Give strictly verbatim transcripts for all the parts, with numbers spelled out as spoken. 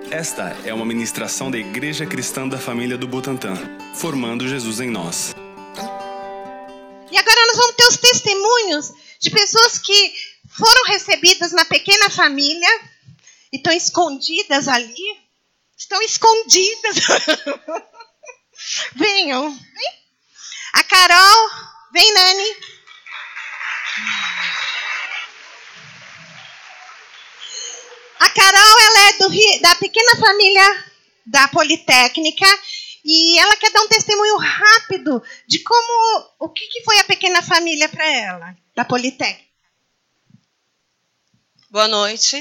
Esta é uma ministração da Igreja Cristã da Família do Butantã, formando Jesus em nós. E agora nós vamos ter os testemunhos de pessoas que foram recebidas na pequena família e estão escondidas ali. Estão escondidas. Venham. Vem. A Carol. Vem, Nani. A Carol, ela é do, da pequena família da Politécnica e ela quer dar um testemunho rápido de como, o que, que foi a pequena família para ela, da Politécnica. Boa noite.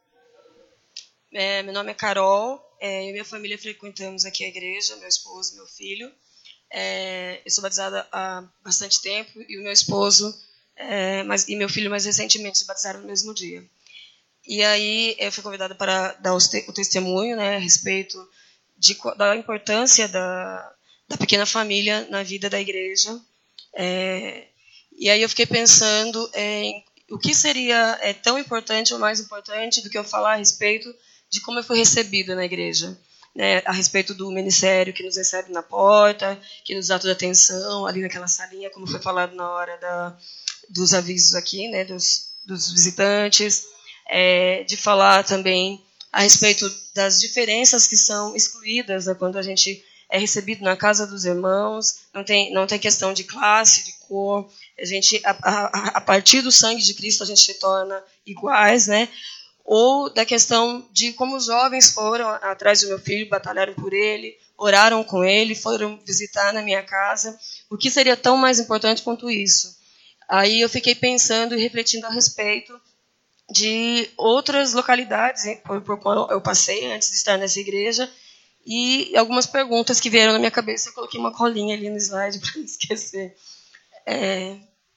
É, meu nome é Carol. É, eu e minha família frequentamos aqui a igreja, meu esposo, meu filho. É, eu sou batizada há bastante tempo e o meu esposo é, mas, e meu filho mais recentemente se batizaram no mesmo dia. E aí eu fui convidada para dar o testemunho, né, a respeito de, da importância da, da pequena família na vida da igreja. É, e aí eu fiquei pensando em o que seria é, tão importante ou mais importante do que eu falar a respeito de como eu fui recebida na igreja. Né, a respeito do ministério que nos recebe na porta, que nos dá toda a atenção, ali naquela salinha, como foi falado na hora da, dos avisos aqui, né, dos, dos visitantes. É, de falar também a respeito das diferenças que são excluídas, né, quando a gente é recebido na casa dos irmãos, não tem, não tem questão de classe, de cor, a, gente, a, a, a partir do sangue de Cristo a gente se torna iguais, né? Ou da questão de como os jovens foram atrás do meu filho, batalharam por ele, oraram com ele, foram visitar na minha casa, o que seria tão mais importante quanto isso? Aí eu fiquei pensando e refletindo a respeito de outras localidades por, por qual eu passei antes de estar nessa igreja e algumas perguntas que vieram na minha cabeça. Eu coloquei uma colinha ali no slide para não esquecer. É...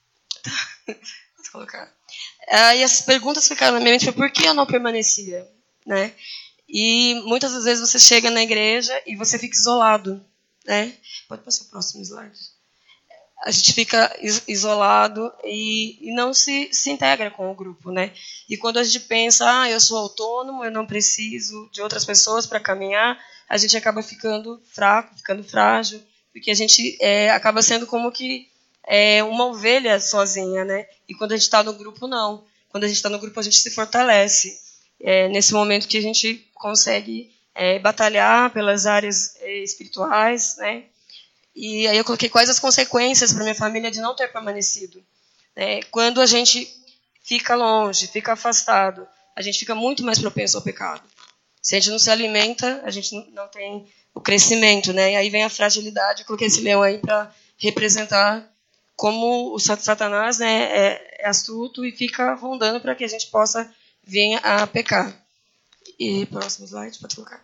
Vou colocar. Aí as perguntas ficaram na minha mente, foi por que eu não permanecia, né? E muitas das vezes você chega na igreja e você fica isolado, né? Pode passar o próximo slide. A gente fica isolado e, e não se, se integra com o grupo, né? E quando a gente pensa, ah, eu sou autônomo, eu não preciso de outras pessoas para caminhar, a gente acaba ficando fraco, ficando frágil, porque a gente é, acaba sendo como que é, uma ovelha sozinha, né? E quando a gente está no grupo, não. Quando a gente está no grupo, a gente se fortalece. É, nesse momento que a gente consegue é, batalhar pelas áreas é, espirituais, né? E aí eu coloquei quais as consequências para minha família de não ter permanecido. É, quando a gente fica longe, fica afastado, a gente fica muito mais propenso ao pecado. Se a gente não se alimenta, a gente não tem o crescimento, né? E aí vem a fragilidade. Eu coloquei esse leão aí para representar como o Satanás, né, é, é astuto e fica rondando para que a gente possa vir a pecar. E próximo slide, pode colocar.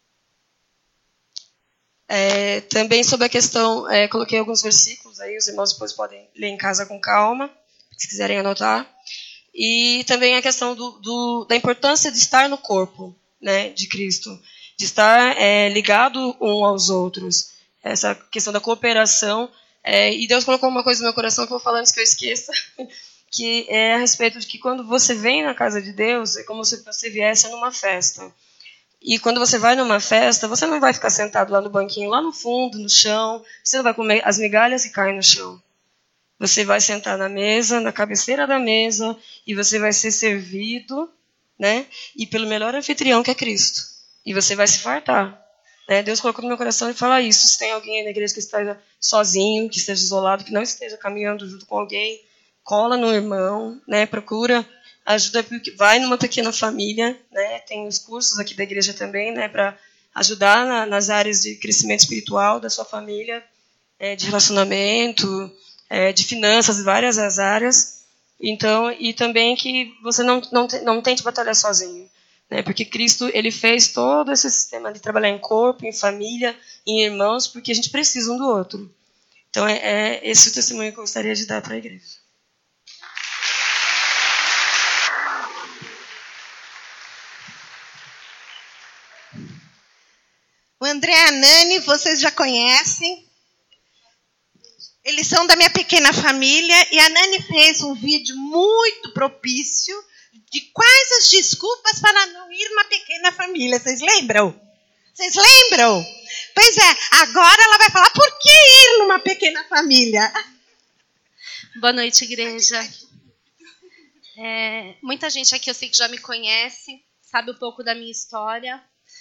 É, também sobre a questão, é, coloquei alguns versículos aí, os irmãos depois podem ler em casa com calma, se quiserem anotar. E também a questão do, do, da importância de estar no corpo, né, de Cristo, de estar é, ligado um aos outros, essa questão da cooperação. É, e Deus colocou uma coisa no meu coração que eu vou falar antes que eu esqueça, que é a respeito de que quando você vem na casa de Deus, é como se você viesse numa festa. E quando você vai numa festa, você não vai ficar sentado lá no banquinho, lá no fundo, no chão. Você não vai comer as migalhas que caem no chão. Você vai sentar na mesa, na cabeceira da mesa, e você vai ser servido, né? E pelo melhor anfitrião, que é Cristo. E você vai se fartar. Né? Deus colocou no meu coração e fala isso. Se tem alguém aí na igreja que esteja sozinho, que esteja isolado, que não esteja caminhando junto com alguém, cola no irmão, né? Procura ajuda, vai numa pequena família, né? Tem os cursos aqui da igreja também, né? Para ajudar na, nas áreas de crescimento espiritual da sua família, é, de relacionamento, é, de finanças, várias as áreas. Então, e também que você não, não, não tente batalhar sozinho, né? Porque Cristo, ele fez todo esse sistema de trabalhar em corpo, em família, em irmãos, porque a gente precisa um do outro. Então, é, é esse o testemunho que eu gostaria de dar para a igreja. O André e a Nani, vocês já conhecem. Eles são da minha pequena família e a Nani fez um vídeo muito propício de quais as desculpas para não ir numa pequena família. família. Vocês lembram? Vocês lembram? Pois é, agora ela vai falar por que ir numa pequena família. Boa noite, igreja. É, muita gente aqui eu sei que já me conhece, sabe um pouco da minha história,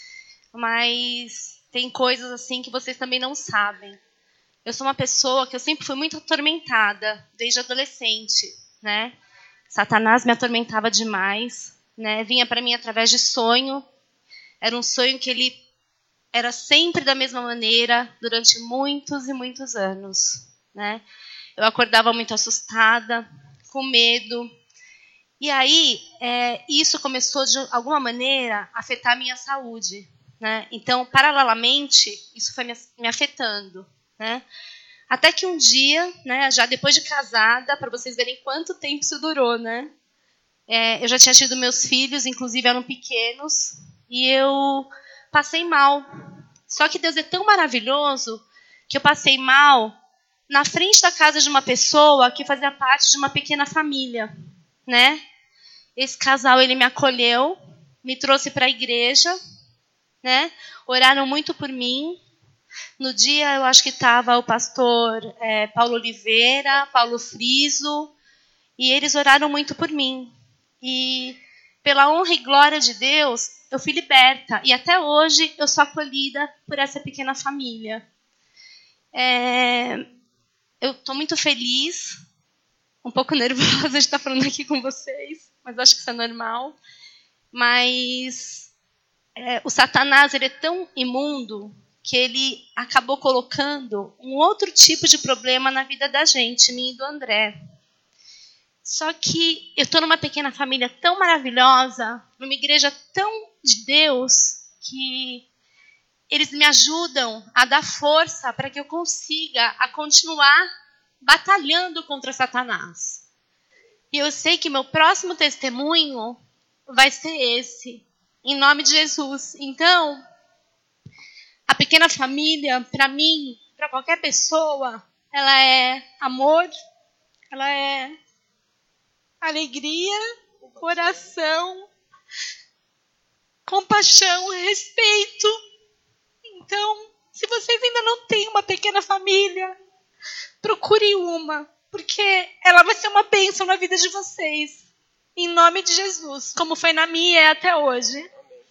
mas tem coisas assim que vocês também não sabem. Eu sou uma pessoa que eu sempre fui muito atormentada, desde adolescente, né? Satanás me atormentava demais, né? Vinha para mim através de sonho. Era um sonho que ele era sempre da mesma maneira durante muitos e muitos anos, né? Eu acordava muito assustada, com medo. E aí, é, isso começou, de alguma maneira, a afetar a minha saúde, né? Então, paralelamente, isso foi me, me afetando, né? Até que um dia, né, já depois de casada, para vocês verem quanto tempo isso durou, né? É, eu já tinha tido meus filhos, inclusive eram pequenos, e eu passei mal. Só que Deus é tão maravilhoso que eu passei mal na frente da casa de uma pessoa que fazia parte de uma pequena família, né? Esse casal, ele me acolheu, me trouxe para a igreja, né? Oraram muito por mim. No dia, eu acho que estava o pastor é, Paulo Oliveira, Paulo Friso, e eles oraram muito por mim. E pela honra e glória de Deus, eu fui liberta. E até hoje eu sou acolhida por essa pequena família. É, eu estou muito feliz, um pouco nervosa de estar falando aqui com vocês, mas acho que isso é normal. Mas é, o Satanás, ele é tão imundo que ele acabou colocando um outro tipo de problema na vida da gente, minha e do André. Só que eu estou numa pequena família tão maravilhosa, numa igreja tão de Deus, que eles me ajudam a dar força para que eu consiga a continuar batalhando contra Satanás. E eu sei que meu próximo testemunho vai ser esse, em nome de Jesus. Então, a pequena família, para mim, para qualquer pessoa, ela é amor, ela é alegria, coração, compaixão, respeito. Então, se vocês ainda não têm uma pequena família, procure uma, porque ela vai ser uma bênção na vida de vocês. Em nome de Jesus, como foi na minha e é até hoje.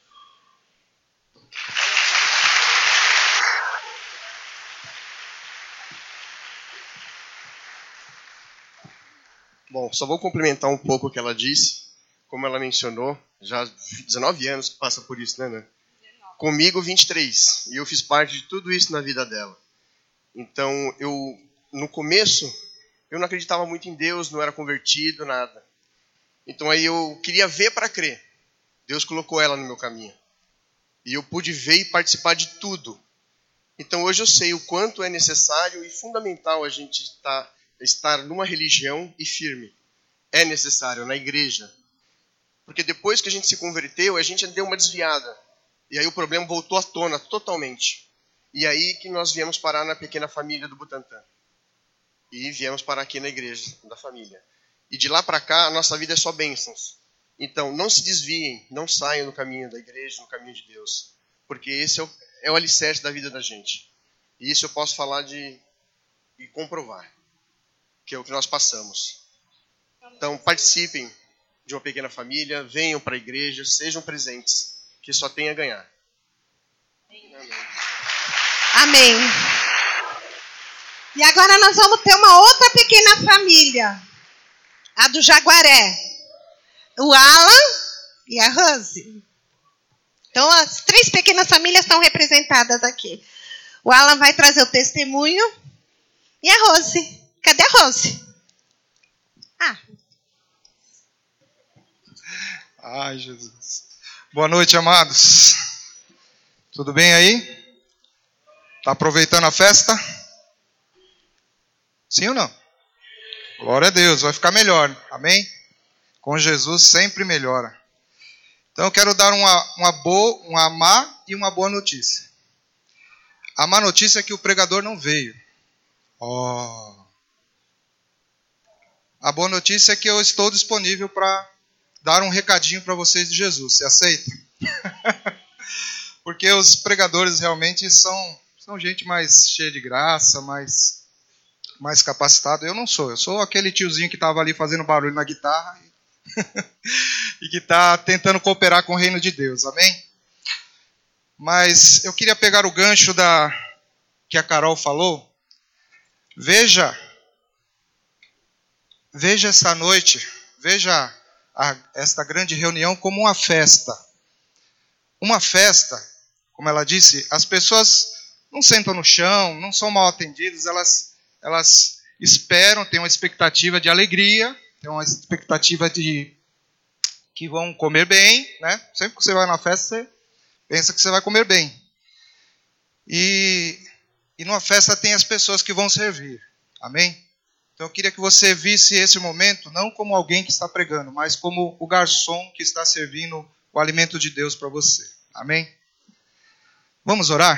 Bom, só vou complementar um pouco o que ela disse. Como ela mencionou, já dezenove anos que passa por isso, né, né? Comigo, vinte e três. E eu fiz parte de tudo isso na vida dela. Então, eu, no começo, eu não acreditava muito em Deus, não era convertido, nada. Então, aí eu queria ver para crer. Deus colocou ela no meu caminho. E eu pude ver e participar de tudo. Então, hoje eu sei o quanto é necessário e fundamental a gente estar... estar numa religião e firme. É necessário, na igreja. Porque depois que a gente se converteu, a gente deu uma desviada. E aí o problema voltou à tona totalmente. E aí que nós viemos parar na pequena família do Butantã. E viemos parar aqui na igreja da família. E de lá para cá, a nossa vida é só bênçãos. Então, não se desviem, não saiam no caminho da igreja, no caminho de Deus. Porque esse é o, é o alicerce da vida da gente. E isso eu posso falar de e comprovar. Que é o que nós passamos. Então, participem de uma pequena família, venham para a igreja, sejam presentes, que só tem a ganhar. Amém. Amém. E agora nós vamos ter uma outra pequena família, a do Jaguaré. O Alan e a Rose. Então, as três pequenas famílias estão representadas aqui. O Alan vai trazer o testemunho e a Rose. Cadê a Rose? Ah. Ai, Jesus. Boa noite, amados. Tudo bem aí? Tá aproveitando a festa? Sim ou não? Glória a Deus, vai ficar melhor. Amém? Com Jesus sempre melhora. Então eu quero dar uma, uma, boa, uma má e uma boa notícia. A má notícia é que o pregador não veio. Oh... A boa notícia é que eu estou disponível para dar um recadinho para vocês de Jesus. Você aceita? Porque os pregadores realmente são, são gente mais cheia de graça, mais, mais capacitada. Eu não sou, eu sou aquele tiozinho que estava ali fazendo barulho na guitarra e que está tentando cooperar com o reino de Deus, amém? Mas eu queria pegar o gancho da, que a Carol falou. Veja, veja essa noite, veja a, esta grande reunião como uma festa. Uma festa, como ela disse, as pessoas não sentam no chão, não são mal atendidas, elas, elas esperam, têm uma expectativa de alegria, têm uma expectativa de que vão comer bem, né? Sempre que você vai na festa, você pensa que você vai comer bem. E, e numa festa tem as pessoas que vão servir. Amém? Então eu queria que você visse esse momento não como alguém que está pregando, mas como o garçom que está servindo o alimento de Deus para você. Amém? Vamos orar?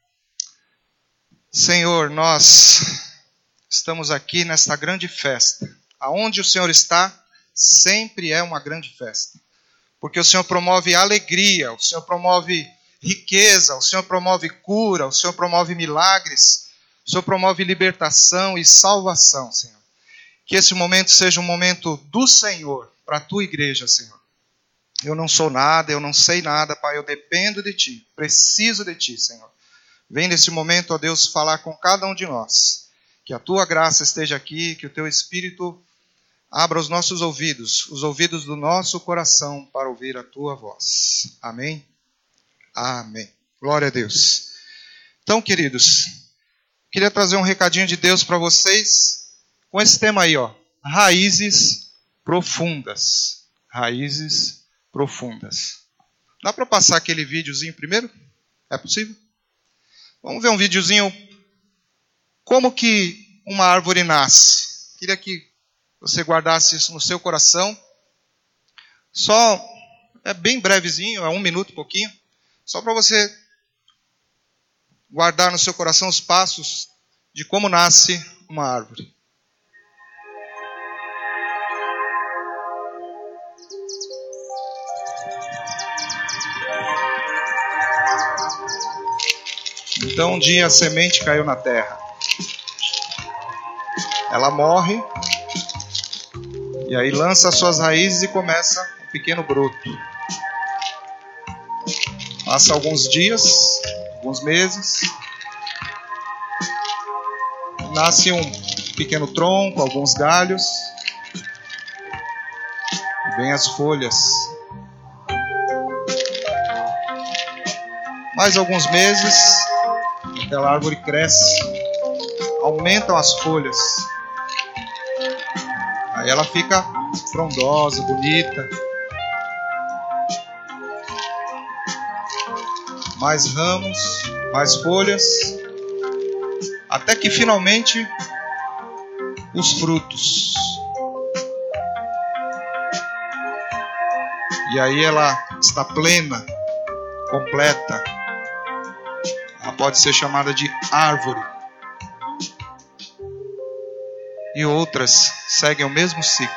Senhor, nós estamos aqui nesta grande festa. Aonde o Senhor está, sempre é uma grande festa. Porque o Senhor promove alegria, o Senhor promove riqueza, o Senhor promove cura, o Senhor promove milagres, o Senhor promove libertação e salvação, Senhor. Que esse momento seja um momento do Senhor, para a tua igreja, Senhor. Eu não sou nada, eu não sei nada, Pai, eu dependo de Ti, preciso de Ti, Senhor. Vem nesse momento, ó Deus, falar com cada um de nós. Que a Tua graça esteja aqui, que o Teu Espírito abra os nossos ouvidos, os ouvidos do nosso coração para ouvir a Tua voz. Amém? Amém. Glória a Deus. Então, queridos, queria trazer um recadinho de Deus para vocês com esse tema aí, ó. Raízes profundas. Raízes profundas. Dá para passar aquele videozinho primeiro? É possível? Vamos ver um videozinho. Como que uma árvore nasce? Queria que você guardasse isso no seu coração. Só, é bem brevezinho, é um minuto, pouquinho. Só para você guardar no seu coração os passos de como nasce uma árvore. Então um dia a semente caiu na terra. Ela morre. E aí lança suas raízes e começa um pequeno broto. Passa alguns dias, alguns meses. Nasce um pequeno tronco, alguns galhos. Vem as folhas. Mais alguns meses, aquela árvore cresce. Aumentam as folhas. Aí ela fica frondosa, bonita. Mais ramos, mais folhas. Até que finalmente os frutos. E aí ela está plena, completa. Ela pode ser chamada de árvore. E outras seguem o mesmo ciclo.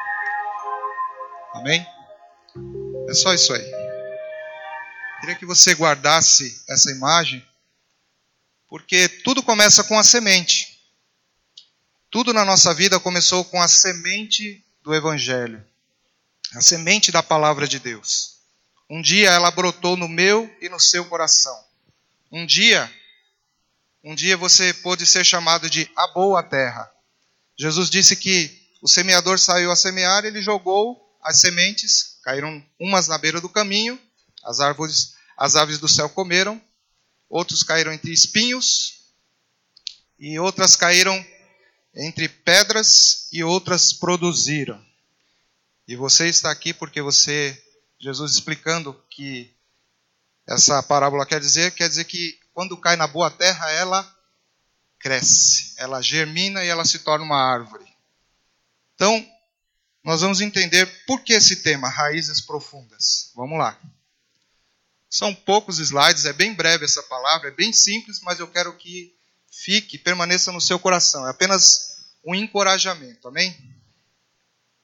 Amém? É só isso aí. Queria que você guardasse essa imagem, porque tudo começa com a semente. Tudo na nossa vida começou com a semente do Evangelho. A semente da palavra de Deus. Um dia ela brotou no meu e no seu coração. Um dia, um dia você pôde ser chamado de a boa terra. Jesus disse que o semeador saiu a semear, ele jogou as sementes, caíram umas na beira do caminho, as árvores, as aves do céu comeram, outros caíram entre espinhos, e outras caíram entre pedras, e outras produziram. E você está aqui porque você, Jesus explicando que essa parábola quer dizer, quer dizer que quando cai na boa terra, ela cresce, ela germina e ela se torna uma árvore. Então, nós vamos entender por que esse tema, raízes profundas. Vamos lá. São poucos slides, é bem breve essa palavra, é bem simples, mas eu quero que fique, permaneça no seu coração. É apenas um encorajamento, amém?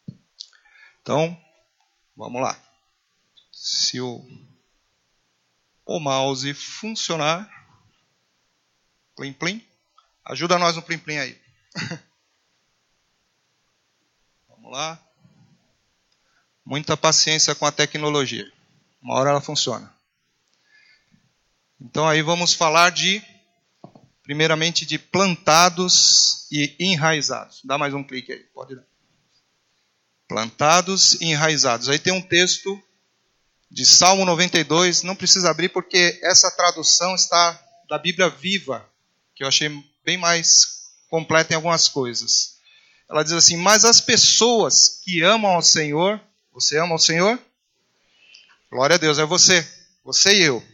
Então, vamos lá. Se o o mouse funcionar. Plim, plim. Ajuda nós no plim, plim aí. Vamos lá. Muita paciência com a tecnologia. Uma hora ela funciona. Então aí vamos falar de, primeiramente, de plantados e enraizados. Dá mais um clique aí, pode dar. Plantados e enraizados. Aí tem um texto de Salmo noventa e dois, não precisa abrir porque essa tradução está da Bíblia Viva, que eu achei bem mais completa em algumas coisas. Ela diz assim: mas as pessoas que amam ao Senhor, você ama ao Senhor? Glória a Deus, é você, você e eu.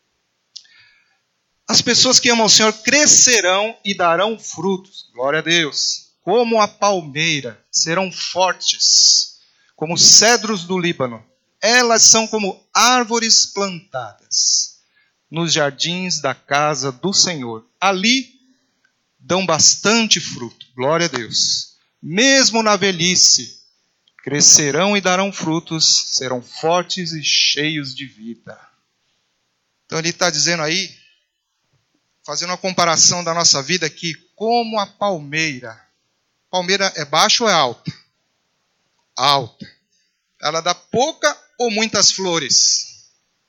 As pessoas que amam ao Senhor crescerão e darão frutos, glória a Deus. Como a palmeira, serão fortes, como cedros do Líbano. Elas são como árvores plantadas nos jardins da casa do Senhor. Ali dão bastante fruto, glória a Deus. Mesmo na velhice, crescerão e darão frutos, serão fortes e cheios de vida. Então ele está dizendo aí, fazendo uma comparação da nossa vida aqui, como a palmeira. Palmeira é baixa ou é alta? Alta. Ela dá pouca ou muitas flores?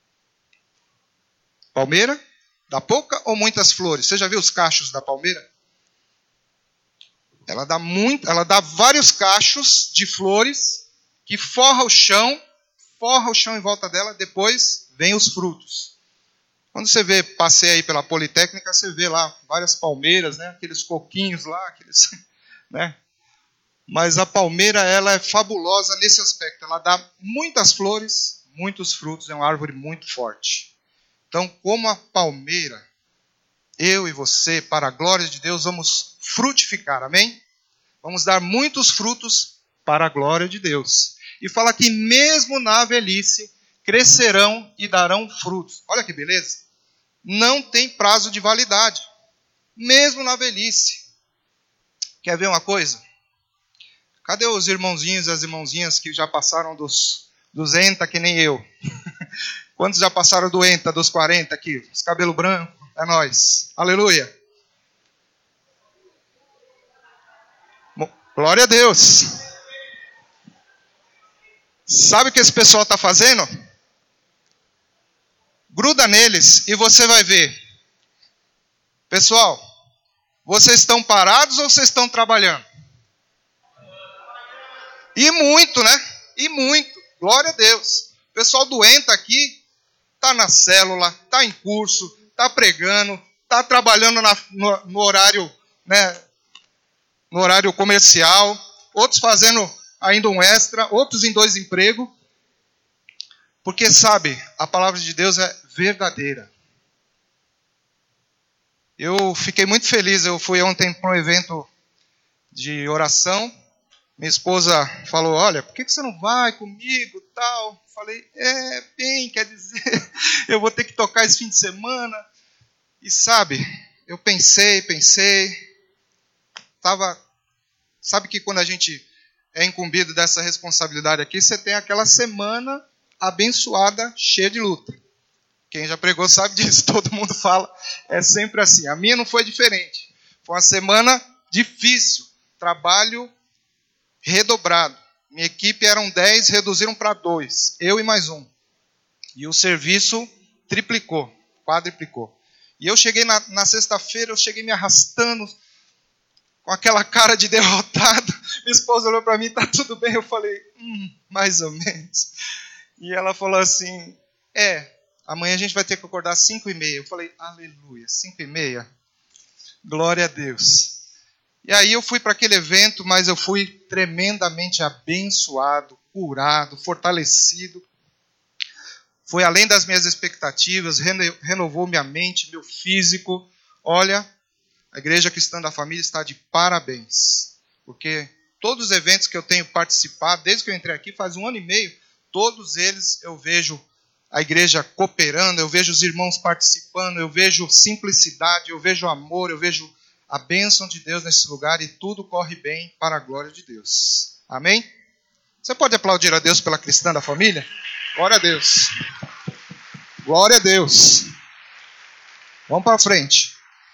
Palmeira? Dá pouca ou muitas flores? Você já viu os cachos da palmeira? Ela dá, muito, ela dá vários cachos de flores que forra o chão, forra o chão em volta dela, depois vem os frutos. Quando você vê, passei aí pela Politécnica, você vê lá várias palmeiras, né? Aqueles coquinhos lá, aqueles, né? Mas a palmeira, ela é fabulosa nesse aspecto. Ela dá muitas flores, muitos frutos, é uma árvore muito forte. Então, como a palmeira, eu e você, para a glória de Deus, vamos frutificar, amém? Vamos dar muitos frutos para a glória de Deus. E fala que mesmo na velhice, crescerão e darão frutos. Olha que beleza. Não tem prazo de validade. Mesmo na velhice. Quer ver uma coisa? Cadê os irmãozinhos e as irmãzinhas que já passaram dos, dos enta, que nem eu? Quantos já passaram do enta, dos quarenta aqui? Os cabelo branco? É nós. Aleluia. Glória a Deus. Sabe o que esse pessoal está fazendo? Gruda neles e você vai ver. Pessoal, vocês estão parados ou vocês estão trabalhando? E muito, né? E muito. Glória a Deus. O pessoal doente aqui está na célula, está em curso, está pregando, está trabalhando na, no, no horário, né, no horário comercial, outros fazendo ainda um extra, outros em dois empregos. Porque, sabe, a palavra de Deus é verdadeira. Eu fiquei muito feliz, eu fui ontem para um evento de oração. Minha esposa falou, olha, por que você não vai comigo, tal? Falei, é, bem, quer dizer, eu vou ter que tocar esse fim de semana. E sabe, eu pensei, pensei, tava, sabe que quando a gente é incumbido dessa responsabilidade aqui, você tem aquela semana abençoada, cheia de luta. Quem já pregou sabe disso, todo mundo fala, é sempre assim. A minha não foi diferente, foi uma semana difícil, trabalho redobrado. Minha equipe eram dez, reduziram para dois. Eu e mais um. E o serviço triplicou, quadriplicou. E eu cheguei na, na sexta-feira, eu cheguei me arrastando, com aquela cara de derrotado. Minha esposa olhou para mim, tá tudo bem? Eu falei, hum, mais ou menos. E ela falou assim, é, amanhã a gente vai ter que acordar às cinco e meia. Eu falei, aleluia, cinco e meia? Glória a Deus. E aí eu fui para aquele evento, mas eu fui tremendamente abençoado, curado, fortalecido. Foi além das minhas expectativas, renovou minha mente, meu físico. Olha, a Igreja Cristã da Família está de parabéns. Porque todos os eventos que eu tenho participado, desde que eu entrei aqui, faz um ano e meio, todos eles eu vejo a igreja cooperando, eu vejo os irmãos participando, eu vejo simplicidade, eu vejo amor, eu vejo a bênção de Deus nesse lugar e tudo corre bem para a glória de Deus. Amém? Você pode aplaudir a Deus pela Cristã da Família? Glória a Deus. Glória a Deus. Vamos para frente.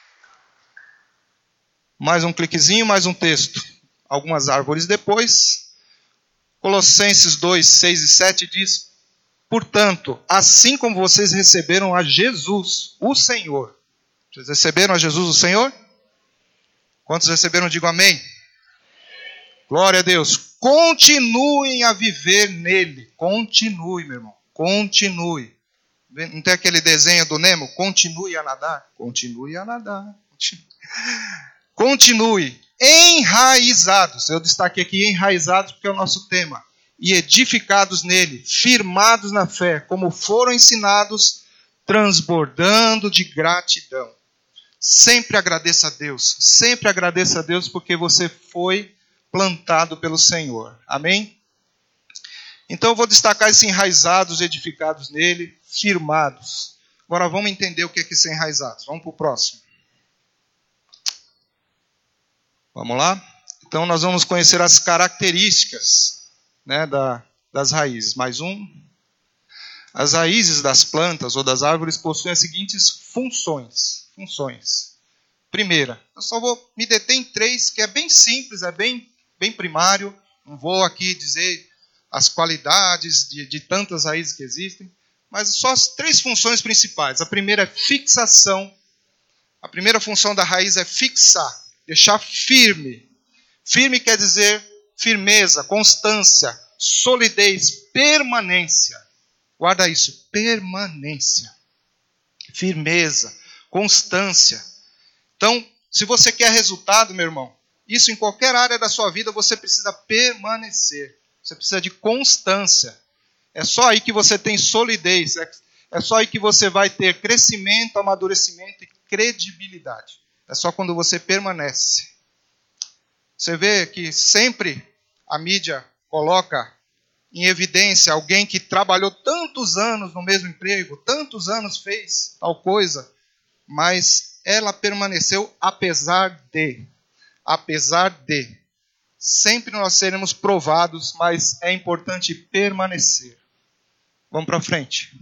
Mais um cliquezinho, mais um texto. Algumas árvores depois. Colossenses dois, seis e sete diz: portanto, assim como vocês receberam a Jesus, o Senhor. Vocês receberam a Jesus, o Senhor? Quantos receberam, digo amém. Glória a Deus. Continuem a viver nele. Continue, meu irmão. Continue. Não tem aquele desenho do Nemo? Continue a nadar. Continue a nadar. Continue. Enraizados. Eu destaquei aqui enraizados porque é o nosso tema. E edificados nele, firmados na fé, como foram ensinados, transbordando de gratidão. Sempre agradeça a Deus. Sempre agradeça a Deus porque você foi plantado pelo Senhor. Amém? Então eu vou destacar esses enraizados, edificados nele, firmados. Agora vamos entender o que é que são enraizados. Vamos para o próximo. Vamos lá? Então nós vamos conhecer as características, né, da, das raízes. Mais um. As raízes das plantas ou das árvores possuem as seguintes funções. Funções. Primeira, eu só vou me deter em três, que é bem simples, é bem, bem primário. Não vou aqui dizer as qualidades de, de tantas raízes que existem, mas só as três funções principais. A primeira é fixação. A primeira função da raiz é fixar, deixar firme. Firme quer dizer firmeza, constância, solidez, permanência. Guarda isso, permanência, firmeza, constância. Então, se você quer resultado, meu irmão, isso em qualquer área da sua vida você precisa permanecer. Você precisa de constância. É só aí que você tem solidez. É, é só aí que você vai ter crescimento, amadurecimento e credibilidade. É só quando você permanece. Você vê que sempre a mídia coloca em evidência alguém que trabalhou tantos anos no mesmo emprego, tantos anos fez tal coisa, mas ela permaneceu apesar de. Apesar de. Sempre nós seremos provados, mas é importante permanecer. Vamos para frente.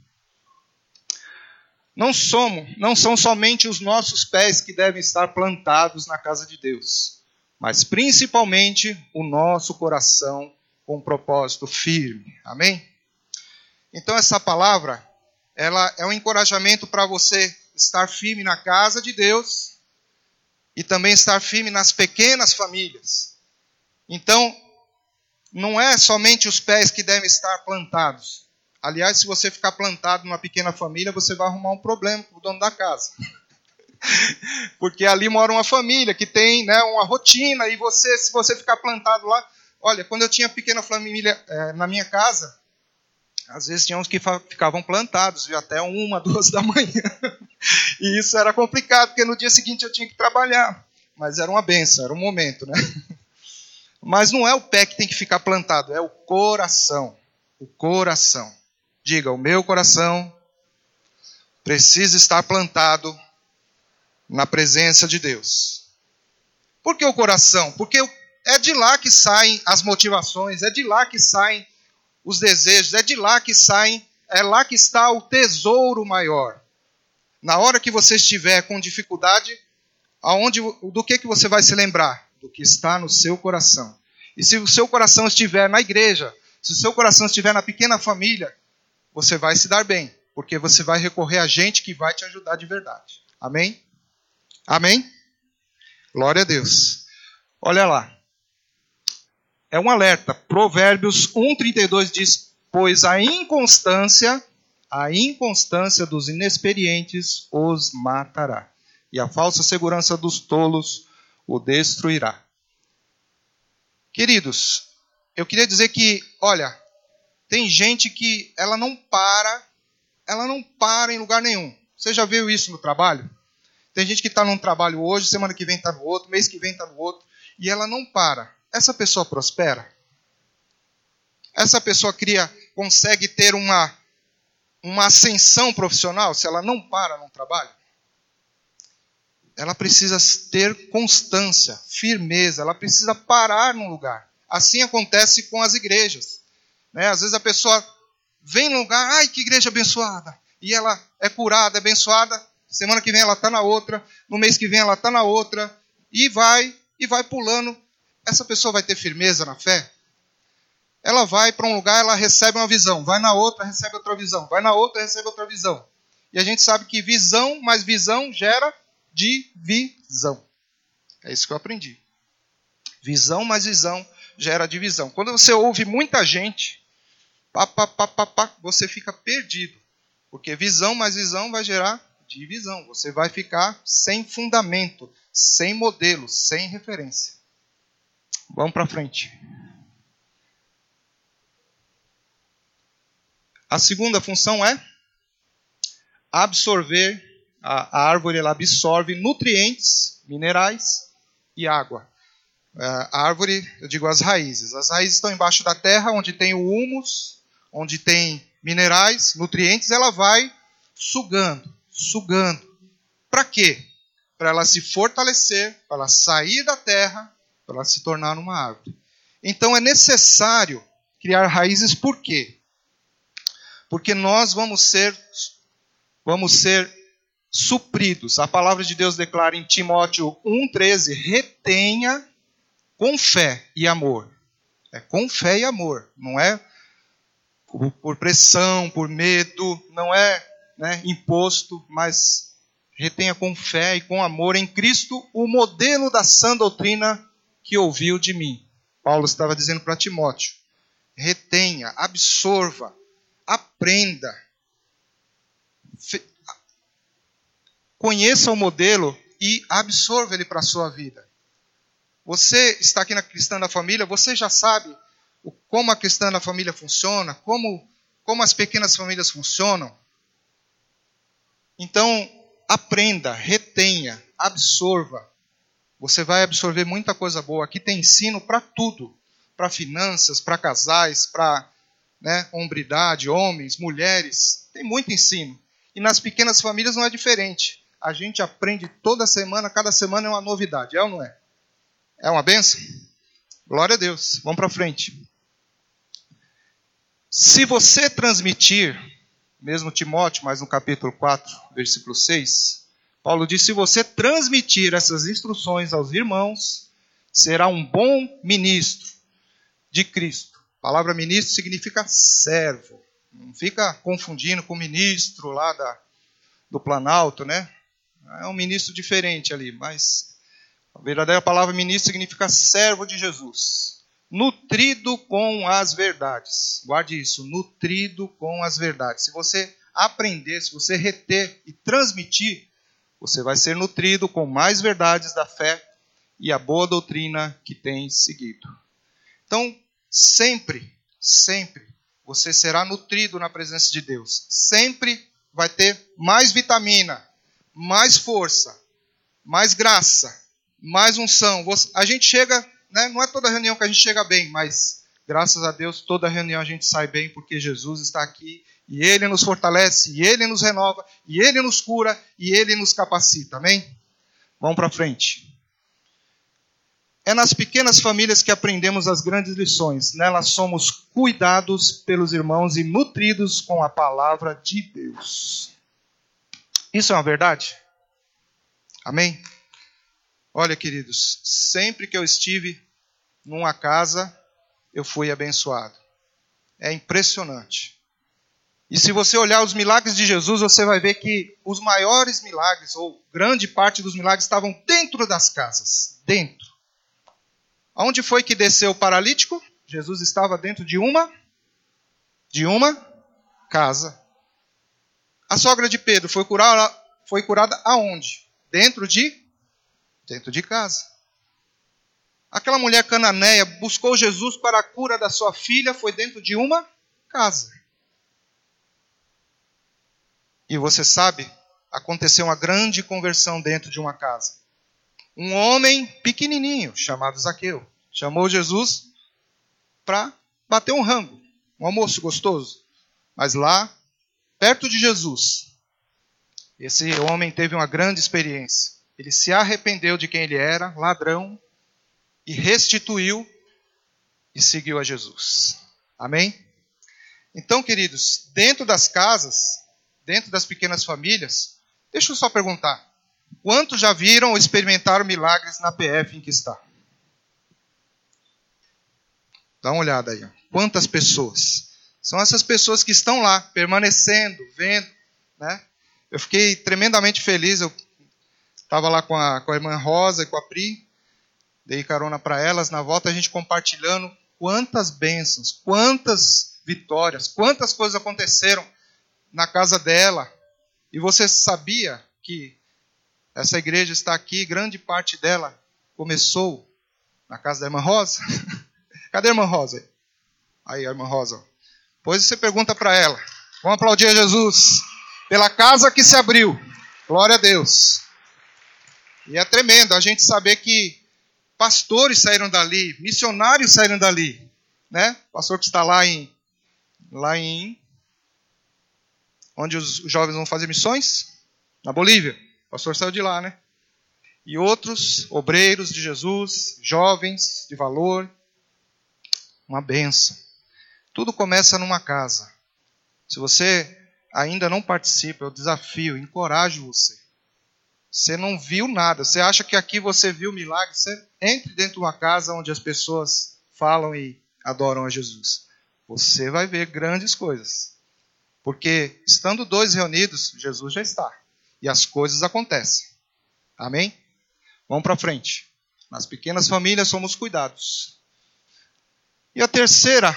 Não somos, não são somente os nossos pés que devem estar plantados na casa de Deus, mas principalmente o nosso coração com um propósito firme. Amém? Então essa palavra, ela é um encorajamento para você estar firme na casa de Deus e também estar firme nas pequenas famílias. Então, não é somente os pés que devem estar plantados. Aliás, se você ficar plantado numa pequena família, você vai arrumar um problema com o dono da casa. Porque ali mora uma família que tem, né, uma rotina, e você, se você ficar plantado lá... Olha, quando eu tinha pequena família é, na minha casa, às vezes tinha uns que ficavam plantados, viu, até uma, duas da manhã. E isso era complicado, porque no dia seguinte eu tinha que trabalhar. Mas era uma bênção, era um momento, né? Mas não é o pé que tem que ficar plantado, é o coração. O coração. Diga, o meu coração precisa estar plantado na presença de Deus. Por que o coração? Porque é de lá que saem as motivações, é de lá que saem os desejos, é de lá que saem, é lá que está o tesouro maior. Na hora que você estiver com dificuldade, aonde, do que, que você vai se lembrar? Do que está no seu coração. E se o seu coração estiver na igreja, se o seu coração estiver na pequena família, você vai se dar bem, porque você vai recorrer a gente que vai te ajudar de verdade. Amém? Amém? Glória a Deus. Olha lá. É um alerta. Provérbios um, trinta e dois diz: pois a inconstância, a inconstância dos inexperientes os matará, e a falsa segurança dos tolos o destruirá. Queridos, eu queria dizer que, olha, tem gente que ela não para, ela não para em lugar nenhum. Você já viu isso no trabalho? Tem gente que está num trabalho hoje, semana que vem está no outro, mês que vem está no outro, e ela não para. Essa pessoa prospera? Essa pessoa cria, consegue ter uma, uma ascensão profissional se ela não para no trabalho? Ela precisa ter constância, firmeza, ela precisa parar num lugar. Assim acontece com as igrejas. Né? Às vezes a pessoa vem num lugar, ai, que igreja abençoada. e ela é curada, é abençoada, semana que vem ela está na outra, no mês que vem ela está na outra, e vai, e vai pulando. Essa pessoa vai ter firmeza na fé? Ela vai para um lugar, ela recebe uma visão, vai na outra, recebe outra visão, vai na outra, recebe outra visão. E a gente sabe que visão mais visão gera divisão. É isso que eu aprendi. Visão mais visão gera divisão. Quando você ouve muita gente, pá, pá, pá, pá, pá, você fica perdido. Porque visão mais visão vai gerar divisão. Você vai ficar sem fundamento, sem modelo, sem referência. Vamos para frente. A segunda função é absorver. A, a árvore ela absorve nutrientes, minerais e água. A árvore, eu digo as raízes. As raízes estão embaixo da terra, onde tem o humus, onde tem minerais, nutrientes, ela vai sugando, sugando. Para quê? Para ela se fortalecer, para ela sair da terra, para ela se tornar uma árvore. Então é necessário criar raízes, por quê? Porque nós vamos ser, vamos ser supridos. A palavra de Deus declara em Timóteo um, treze, retenha com fé e amor. É com fé e amor, não é por pressão, por medo, não é, né, imposto, mas retenha com fé e com amor em Cristo o modelo da sã doutrina que ouviu de mim. Paulo estava dizendo para Timóteo, retenha, absorva, aprenda, conheça o modelo e absorva ele para a sua vida. Você está aqui na Cristã da Família, você já sabe como a Cristã da Família funciona, como, como as pequenas famílias funcionam. Então, aprenda, retenha, absorva. Você vai absorver muita coisa boa. Aqui tem ensino para tudo, para finanças, para casais, para, né, hombridade, homens, mulheres. Tem muito ensino. E nas pequenas famílias não é diferente. A gente aprende toda semana, cada semana é uma novidade, é ou não é? É uma bênção? Glória a Deus. Vamos para frente. Se você transmitir, mesmo Timóteo, mas no capítulo quatro, versículo seis, Paulo diz, se você transmitir essas instruções aos irmãos, será um bom ministro de Cristo. A palavra ministro significa servo. Não fica confundindo com o ministro lá da, do Planalto, né? É um ministro diferente ali, mas a verdadeira palavra ministro significa servo de Jesus. Nutrido com as verdades. Guarde isso, nutrido com as verdades. Se você aprender, se você reter e transmitir, você vai ser nutrido com mais verdades da fé e a boa doutrina que tem seguido. Então, sempre, sempre, você será nutrido na presença de Deus. Sempre vai ter mais vitamina, mais força, mais graça, mais unção. A gente chega, né, não é toda reunião que a gente chega bem, mas graças a Deus toda reunião a gente sai bem porque Jesus está aqui e Ele nos fortalece, e Ele nos renova, e Ele nos cura, e Ele nos capacita. Amém? Vamos para frente. É nas pequenas famílias que aprendemos as grandes lições. Nelas somos cuidados pelos irmãos e nutridos com a palavra de Deus. Isso é uma verdade? Amém? Olha, queridos, sempre que eu estive numa casa, eu fui abençoado. É impressionante. E se você olhar os milagres de Jesus, você vai ver que os maiores milagres, ou grande parte dos milagres, estavam dentro das casas. Dentro. Aonde foi que desceu o paralítico? Jesus estava dentro de uma, de uma casa. A sogra de Pedro foi curada, foi curada aonde? Dentro de, dentro de casa. Aquela mulher cananeia buscou Jesus para a cura da sua filha, foi dentro de uma casa. E você sabe, aconteceu uma grande conversão dentro de uma casa. Um homem pequenininho, chamado Zaqueu, chamou Jesus para bater um rango, um almoço gostoso. Mas lá, perto de Jesus, esse homem teve uma grande experiência. Ele se arrependeu de quem ele era, ladrão, e restituiu e seguiu a Jesus. Amém? Então, queridos, dentro das casas, dentro das pequenas famílias, deixa eu só perguntar. Quantos já viram ou experimentaram milagres na P F em que está? Dá uma olhada aí. Ó. Quantas pessoas? São essas pessoas que estão lá, permanecendo, vendo. Né? Eu fiquei tremendamente feliz. Eu estava lá com a, com a irmã Rosa e com a Pri. Dei carona para elas. Na volta a gente compartilhando quantas bênçãos, quantas vitórias, quantas coisas aconteceram na casa dela. E você sabia que essa igreja está aqui, grande parte dela começou na casa da irmã Rosa? Cadê a irmã Rosa? Aí, a irmã Rosa. Depois você pergunta para ela. Vamos aplaudir a Jesus pela casa que se abriu. Glória a Deus. E é tremendo a gente saber que pastores saíram dali, missionários saíram dali. Né? O pastor que está lá em... Lá em onde os jovens vão fazer missões? Na Bolívia. O pastor saiu de lá, né? E outros obreiros de Jesus, jovens de valor. Uma bênção. Tudo começa numa casa. Se você ainda não participa, eu desafio, encorajo você. Você não viu nada. Você acha que aqui você viu milagre? Você entre dentro de uma casa onde as pessoas falam e adoram a Jesus. Você vai ver grandes coisas. Porque estando dois reunidos, Jesus já está. E as coisas acontecem. Amém? Vamos para frente. Nas pequenas famílias somos cuidados. E a terceira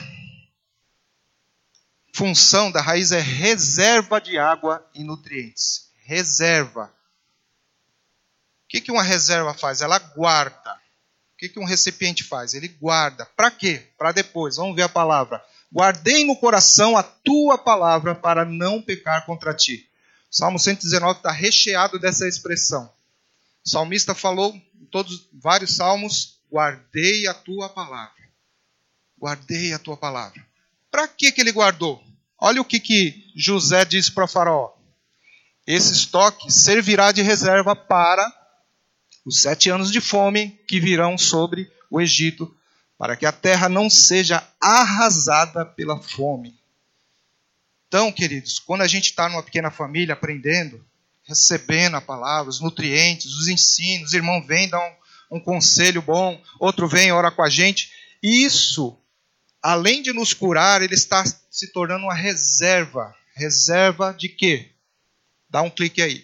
função da raiz é reserva de água e nutrientes. Reserva. O que que uma reserva faz? Ela guarda. O que que um recipiente faz? Ele guarda. Para quê? Para depois. Vamos ver a palavra. Guardei no coração a tua palavra para não pecar contra ti. O Salmo cento e dezenove está recheado dessa expressão. O salmista falou em todos, vários salmos, guardei a tua palavra. Guardei a tua palavra. Para que que ele guardou? Olha o que, que José disse para Faraó. Esse estoque servirá de reserva para os sete anos de fome que virão sobre o Egito, para que a terra não seja arrasada pela fome. Então, queridos, quando a gente está numa pequena família aprendendo, recebendo a palavra, os nutrientes, os ensinos, o irmão vem dar um, um conselho bom, outro vem, ora com a gente, isso, além de nos curar, ele está se tornando uma reserva. Reserva de quê? Dá um clique aí.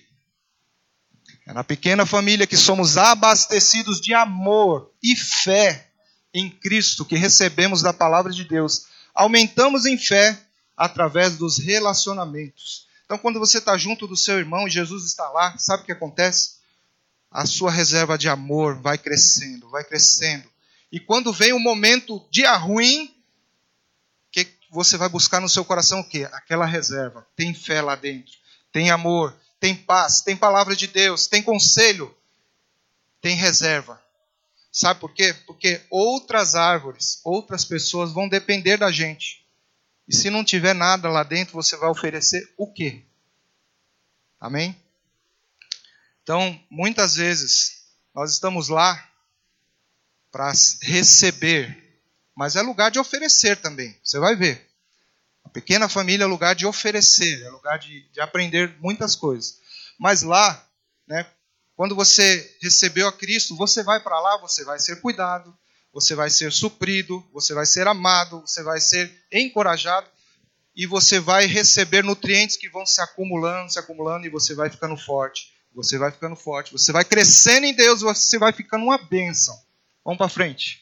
É na pequena família que somos abastecidos de amor e fé em Cristo, que recebemos da palavra de Deus. Aumentamos em fé através dos relacionamentos. Então, quando você está junto do seu irmão e Jesus está lá, sabe o que acontece? A sua reserva de amor vai crescendo, vai crescendo. E quando vem um momento dia ruim, que você vai buscar no seu coração o quê? Aquela reserva. Tem fé lá dentro, tem amor, tem paz, tem palavra de Deus, tem conselho, tem reserva. Sabe por quê? Porque outras árvores, outras pessoas vão depender da gente. E se não tiver nada lá dentro, você vai oferecer o quê? Amém? Então, muitas vezes, nós estamos lá para receber, mas é lugar de oferecer também. Você vai ver. A pequena família é lugar de oferecer, é lugar de, de aprender muitas coisas. Mas lá, né, quando você recebeu a Cristo, você vai para lá, você vai ser cuidado, você vai ser suprido, você vai ser amado, você vai ser encorajado e você vai receber nutrientes que vão se acumulando, se acumulando e você vai ficando forte, você vai ficando forte, você vai crescendo em Deus, você vai ficando uma bênção. Vamos para frente.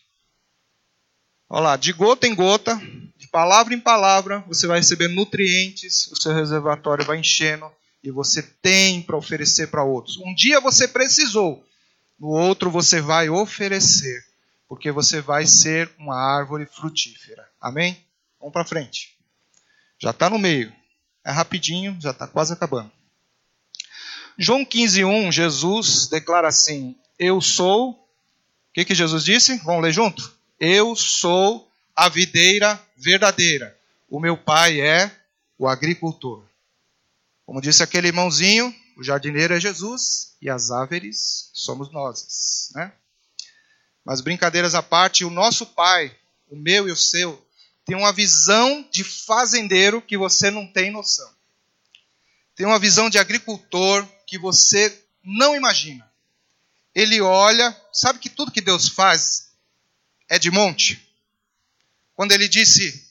Olha lá, de gota em gota, de palavra em palavra, você vai receber nutrientes, o seu reservatório vai enchendo e você tem para oferecer para outros. Um dia você precisou, no outro você vai oferecer. Porque você vai ser uma árvore frutífera. Amém? Vamos para frente. Já está no meio. É rapidinho, já está quase acabando. João quinze, um, Jesus declara assim, eu sou... O que, que Jesus disse? Vamos ler junto? Eu sou a videira verdadeira. O meu pai é o agricultor. Como disse aquele irmãozinho, o jardineiro é Jesus e as árvores somos nós, né? Mas brincadeiras à parte, o nosso pai, o meu e o seu, tem uma visão de fazendeiro que você não tem noção. tem uma visão de agricultor que você não imagina. Ele olha, sabe que tudo que Deus faz é de monte? Quando ele disse,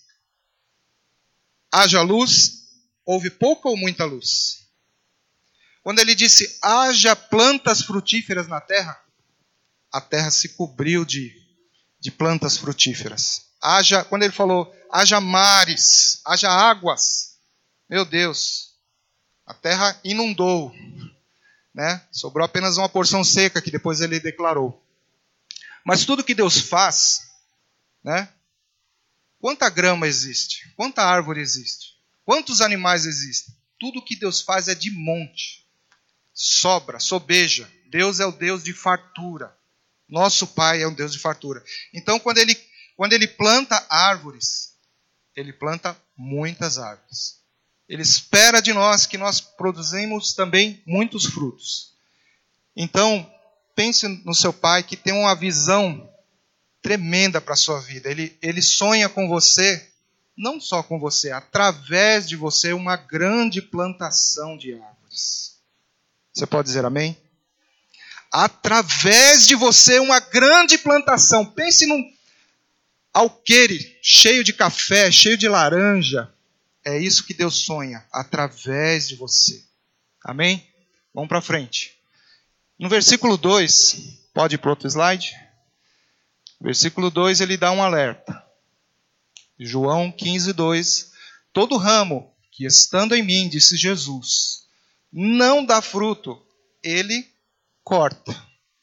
haja luz, houve pouca ou muita luz? Quando ele disse, haja plantas frutíferas na terra, a terra se cobriu de, de plantas frutíferas. Haja, quando ele falou, haja mares, haja águas, meu Deus, a terra inundou, né? Sobrou apenas uma porção seca que depois ele declarou. Mas tudo que Deus faz, né? Quanta grama existe? Quanta árvore existe? Quantos animais existem? Tudo que Deus faz é de monte. Sobra, sobeja. Deus é o Deus de fartura. Nosso Pai é um Deus de fartura. Então, quando ele, quando ele planta árvores, ele planta muitas árvores. Ele espera de nós que nós produzimos também muitos frutos. Então, pense no seu pai que tem uma visão tremenda para a sua vida. Ele, ele sonha com você, não só com você, através de você, uma grande plantação de árvores. Você pode dizer amém? Através de você, uma grande plantação. Pense num alqueire cheio de café, cheio de laranja. É isso que Deus sonha, através de você. Amém? Vamos para frente. No versículo dois, pode ir para outro slide? Versículo dois, ele dá um alerta. João quinze, dois. Todo ramo que estando em mim, disse Jesus, não dá fruto, ele corta.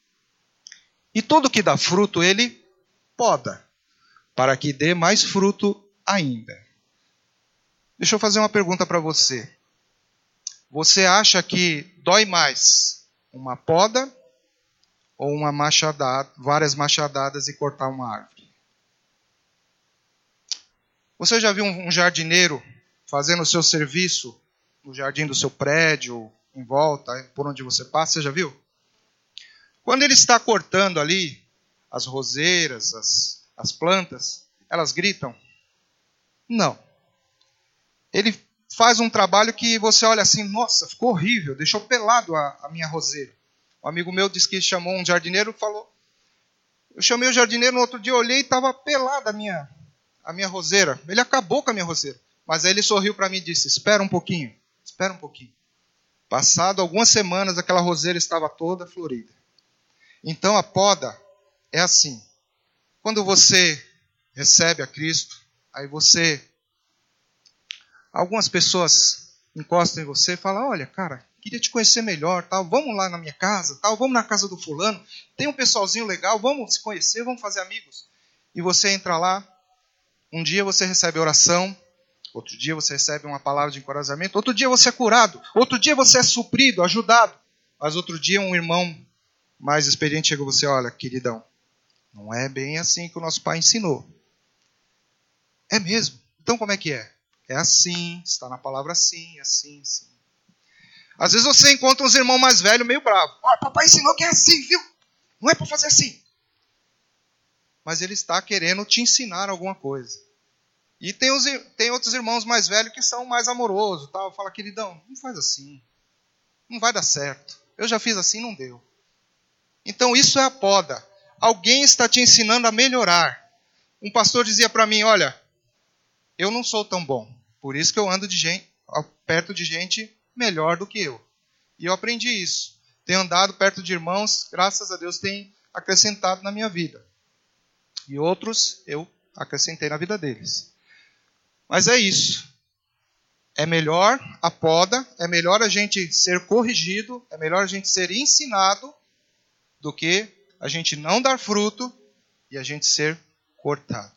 E todo que dá fruto, ele poda, para que dê mais fruto ainda. Deixa eu fazer uma pergunta para você. Você acha que dói mais uma poda ou uma machadada, várias machadadas e cortar uma árvore? Você já viu um jardineiro fazendo o seu serviço no jardim do seu prédio, em volta, por onde você passa? Você já viu? Quando ele está cortando ali as roseiras, as, as plantas, elas gritam? Não. Ele faz um trabalho que você olha assim, nossa, ficou horrível, deixou pelado a, a minha roseira. Um amigo meu disse que chamou um jardineiro e falou, eu chamei o jardineiro no outro dia, olhei e estava pelada a minha, a minha roseira. Ele acabou com a minha roseira. Mas aí ele sorriu para mim e disse, espera um pouquinho, espera um pouquinho. Passado algumas semanas, aquela roseira estava toda florida. Então a poda é assim. Quando você recebe a Cristo, aí você... Algumas pessoas encostam em você e falam, olha, cara, queria te conhecer melhor, tal, vamos lá na minha casa, tal, vamos na casa do fulano, tem um pessoalzinho legal, vamos se conhecer, vamos fazer amigos. E você entra lá, um dia você recebe oração, outro dia você recebe uma palavra de encorajamento, outro dia você é curado, outro dia você é suprido, ajudado, mas outro dia um irmão mais experiente chega a você, olha, queridão, não é bem assim que o nosso pai ensinou. É mesmo? Então como é que é? É assim, está na palavra assim, assim, assim. Às vezes você encontra uns irmãos mais velhos meio bravos. Ó, oh, papai ensinou que é assim, viu? Não é para fazer assim. Mas ele está querendo te ensinar alguma coisa. E tem, os, tem outros irmãos mais velhos que são mais amorosos. Tal. Fala, queridão, não faz assim. Não vai dar certo. Eu já fiz assim, não deu. Então isso é a poda. Alguém está te ensinando a melhorar. Um pastor dizia para mim, olha, eu não sou tão bom. Por isso que eu ando de gente, perto de gente melhor do que eu. E eu aprendi isso. Tenho andado perto de irmãos, graças a Deus, tem acrescentado na minha vida. E outros eu acrescentei na vida deles. Mas é isso. É melhor a poda, é melhor a gente ser corrigido, é melhor a gente ser ensinado do que a gente não dar fruto e a gente ser cortado.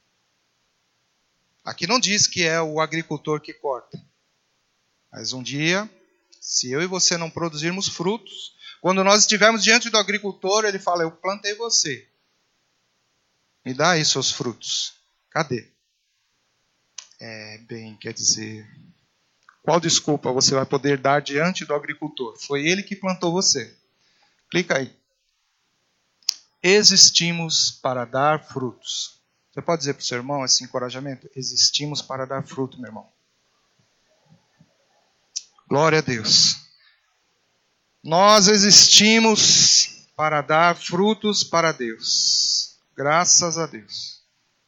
Aqui não diz que é o agricultor que corta. Mas um dia, se eu e você não produzirmos frutos, quando nós estivermos diante do agricultor, ele fala, eu plantei você. Me dá aí seus frutos. Cadê? É, bem, quer dizer... Qual desculpa você vai poder dar diante do agricultor? Foi ele que plantou você. Clica aí. Existimos para dar frutos. Você pode dizer para o seu irmão esse encorajamento? Existimos para dar fruto, meu irmão. Glória a Deus. Nós existimos para dar frutos para Deus. Graças a Deus.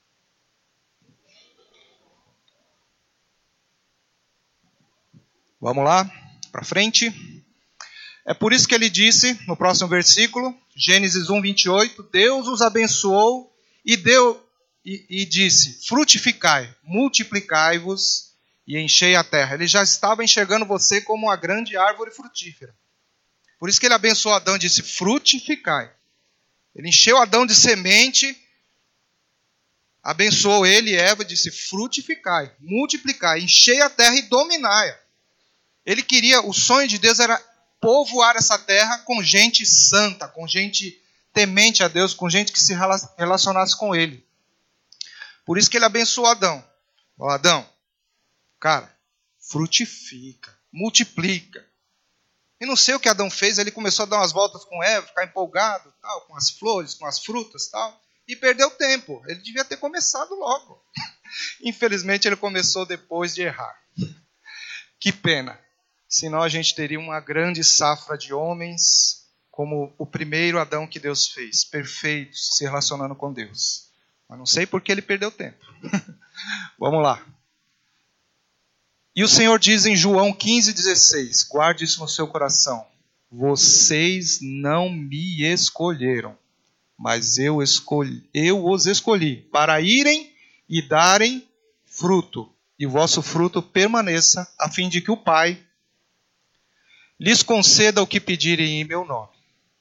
Vamos lá, para frente. É por isso que ele disse, no próximo versículo, Gênesis um, vinte e oito, Deus os abençoou e deu e, e disse, frutificai, multiplicai-vos e enchei a terra. Ele já estava enxergando você como uma grande árvore frutífera. Por isso que ele abençoou Adão e disse, frutificai. Ele encheu Adão de semente, abençoou ele e Eva e disse, frutificai, multiplicai, enchei a terra e dominai. Ele queria, o sonho de Deus era povoar essa terra com gente santa, com gente temente a Deus, com gente que se relacionasse com ele. Por isso que ele abençoou Adão. Ó, Adão, cara, frutifica, multiplica. E não sei o que Adão fez, ele começou a dar umas voltas com Eva, ficar empolgado, tal, com as flores, com as frutas, tal, e perdeu tempo. Ele devia ter começado logo. Infelizmente ele começou depois de errar. Que pena. Senão a gente teria uma grande safra de homens, como o primeiro Adão que Deus fez, perfeitos, se relacionando com Deus. Mas não sei por que ele perdeu tempo. Vamos lá. E o Senhor diz em João quinze, dezesseis, guarde isso no seu coração. Vocês não me escolheram, mas eu, escolhi, eu os escolhi para irem e darem fruto, e o vosso fruto permaneça, a fim de que o Pai lhes conceda o que pedirem em meu nome.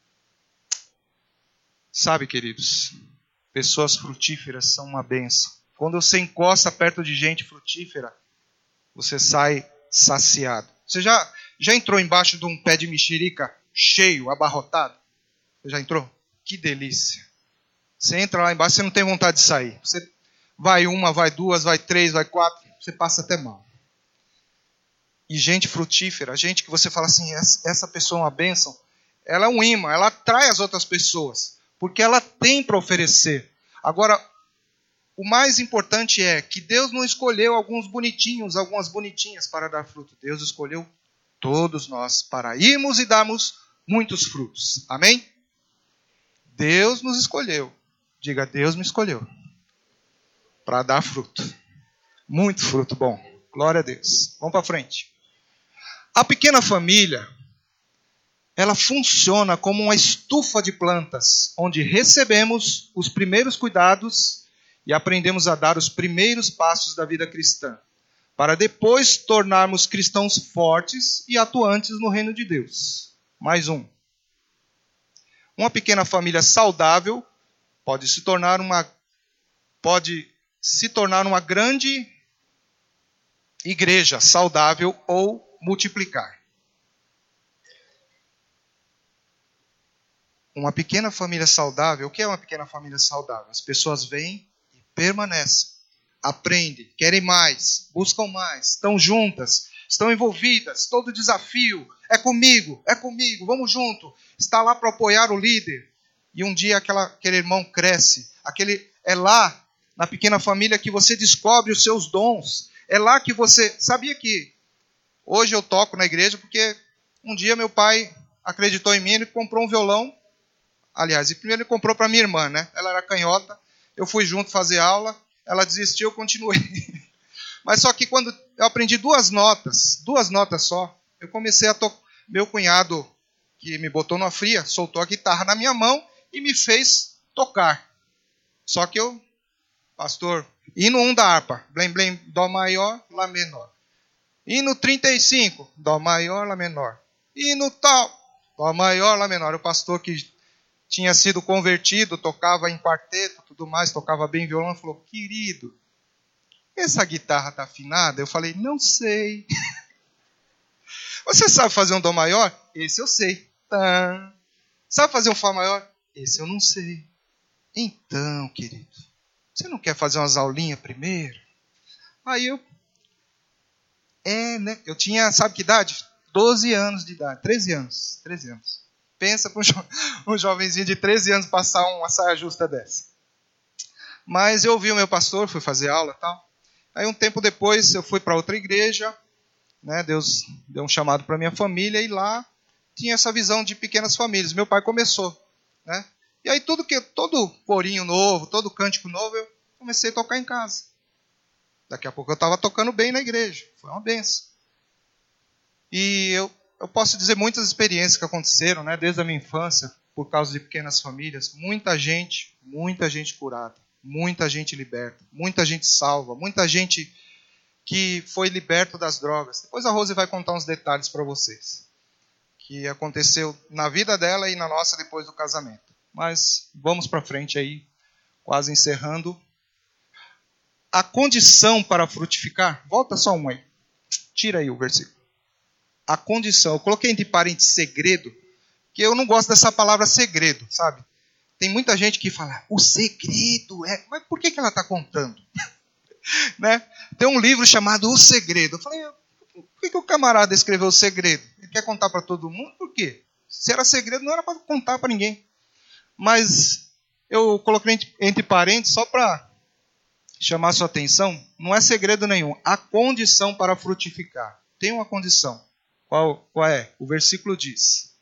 Sabe, queridos, pessoas frutíferas são uma bênção. Quando você encosta perto de gente frutífera, você sai saciado. Você já, já entrou embaixo de um pé de mexerica cheio, abarrotado? Você já entrou? Que delícia. Você entra lá embaixo, você não tem vontade de sair. Você vai uma, vai duas, vai três, vai quatro, você passa até mal. E gente frutífera, gente que você fala assim, essa pessoa é uma bênção, ela é um imã, ela atrai as outras pessoas, porque ela tem para oferecer. Agora, o mais importante é que Deus não escolheu alguns bonitinhos, algumas bonitinhas para dar fruto. Deus escolheu todos nós para irmos e darmos muitos frutos. Amém? Deus nos escolheu. Diga, Deus me escolheu para dar fruto. Muito fruto bom. Glória a Deus. Vamos para frente. A pequena família, ela funciona como uma estufa de plantas, onde recebemos os primeiros cuidados e aprendemos a dar os primeiros passos da vida cristã, para depois tornarmos cristãos fortes e atuantes no reino de Deus. Mais um. Uma pequena família saudável pode se tornar uma, pode se tornar uma grande igreja saudável ou multiplicar. Uma pequena família saudável, o que é uma pequena família saudável? As pessoas vêm e permanecem, aprendem, querem mais, buscam mais, estão juntas, estão envolvidas, todo desafio é comigo, é comigo, vamos junto, está lá para apoiar o líder. E um dia aquela, aquele irmão cresce, aquele, é lá na pequena família que você descobre os seus dons, é lá que você, sabia que hoje eu toco na igreja porque um dia meu pai acreditou em mim, ele comprou um violão. Aliás, primeiro ele comprou para minha irmã, né? Ela era canhota, eu fui junto fazer aula, ela desistiu, eu continuei. Mas só que quando eu aprendi duas notas, duas notas só, eu comecei a tocar. Meu cunhado, que me botou numa fria, soltou a guitarra na minha mão e me fez tocar. Só que eu, pastor, hino um da harpa, blém, blém, dó maior, lá menor. Hino trinta e cinco, dó maior, lá menor. Hino tal, dó maior, lá menor. O pastor que tinha sido convertido, tocava em quarteto, tudo mais, tocava bem violão, falou, querido, essa guitarra está afinada? Eu falei, não sei. Você sabe fazer um dó maior? Esse eu sei. Tá. Sabe fazer um fá maior? Esse eu não sei. Então, querido, você não quer fazer umas aulinhas primeiro? Aí eu, é, né? Eu tinha, sabe que idade? doze anos de idade, treze anos, treze anos. Pensa para um, jo- um jovenzinho de treze anos passar uma saia justa dessa. Mas eu ouvi o meu pastor, fui fazer aula e tal. Aí um tempo depois eu fui para outra igreja né, Deus deu um chamado para minha família e lá tinha essa visão de pequenas famílias. Meu pai começou, né? E aí tudo que, todo corinho novo, todo cântico novo, eu comecei a tocar em casa. Daqui a pouco eu estava tocando bem na igreja. Foi uma benção. E eu, eu posso dizer muitas experiências que aconteceram, né, desde a minha infância, por causa de pequenas famílias. Muita gente, muita gente curada, muita gente liberta, muita gente salva, muita gente que foi liberta das drogas. Depois a Rose vai contar uns detalhes para vocês, que aconteceu na vida dela e na nossa depois do casamento. Mas vamos para frente aí, quase encerrando. A condição para frutificar, volta só um aí, tira aí o versículo. A condição, eu coloquei entre parênteses segredo, que eu não gosto dessa palavra segredo, sabe? Tem muita gente que fala, o segredo é... Mas por que, que ela está contando? Né? Tem um livro chamado O Segredo. Eu falei, por que, que o camarada escreveu O Segredo? Ele quer contar para todo mundo? Por quê? Se era segredo, não era para contar para ninguém. Mas eu coloquei entre, entre parênteses só para chamar sua atenção. Não é segredo nenhum. A condição para frutificar. Tem uma condição. Qual, qual é? O versículo diz.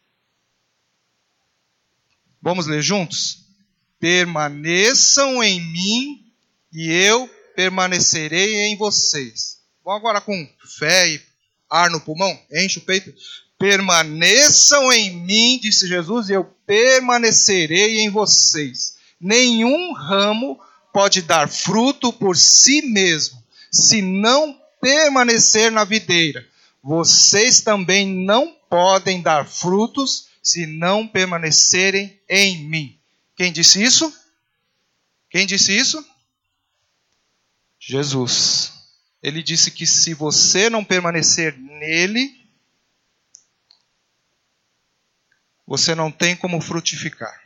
Vamos ler juntos? Permaneçam em mim e eu permanecerei em vocês. Vamos agora com fé e ar no pulmão. Enche o peito. Permaneçam em mim, disse Jesus, e eu permanecerei em vocês. Nenhum ramo pode dar fruto por si mesmo, se não permanecer na videira. Vocês também não podem dar frutos se não permanecerem em mim. Quem disse isso? Quem disse isso? Jesus. Ele disse que se você não permanecer nele, você não tem como frutificar.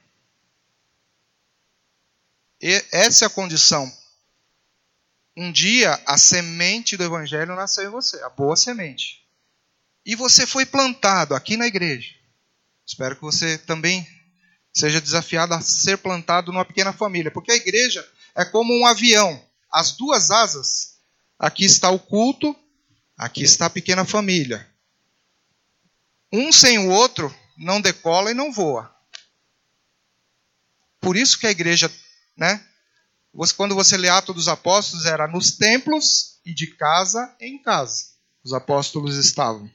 E essa é a condição. Um dia a semente do evangelho nasceu em você, a boa semente. E você foi plantado aqui na igreja. Espero que você também seja desafiado a ser plantado numa pequena família. Porque a igreja é como um avião. As duas asas, aqui está o culto, aqui está a pequena família. Um sem o outro não decola e não voa. Por isso que a igreja, né? Quando você lê Atos dos Apóstolos, era nos templos e de casa em casa. Os apóstolos estavam.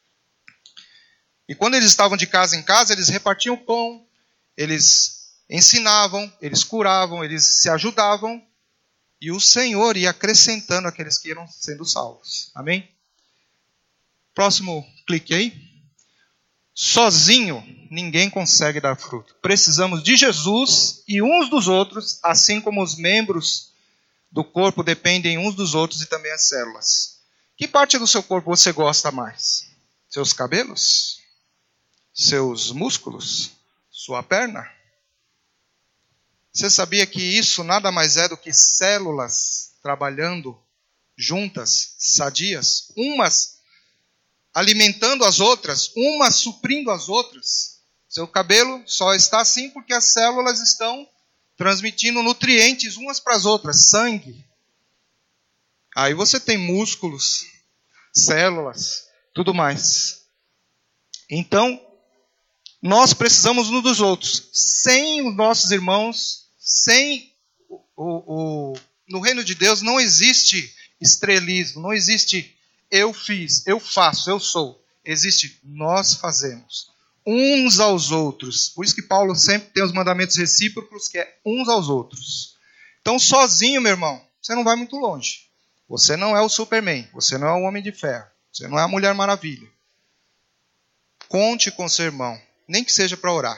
E quando eles estavam de casa em casa, eles repartiam pão, eles ensinavam, eles curavam, eles se ajudavam. E o Senhor ia acrescentando aqueles que iam sendo salvos. Amém? Próximo clique aí. Sozinho, ninguém consegue dar fruto. Precisamos de Jesus e uns dos outros, assim como os membros do corpo dependem uns dos outros e também as células. Que parte do seu corpo você gosta mais? Seus cabelos? Seus músculos? Sua perna? Você sabia que isso nada mais é do que células trabalhando juntas, sadias, umas alimentando as outras, umas suprindo as outras? Seu cabelo só está assim porque as células estão transmitindo nutrientes umas para as outras, sangue. Aí você tem músculos, células, tudo mais. Então, nós precisamos uns dos outros. Sem os nossos irmãos, sem o, o, o, no reino de Deus não existe estrelismo, não existe eu fiz, eu faço, eu sou. Existe nós fazemos. Uns aos outros. Por isso que Paulo sempre tem os mandamentos recíprocos, que é uns aos outros. Então, sozinho, meu irmão, você não vai muito longe. Você não é o Superman, você não é o Homem de Ferro, você não é a Mulher Maravilha. Conte com seu irmão, nem que seja para orar.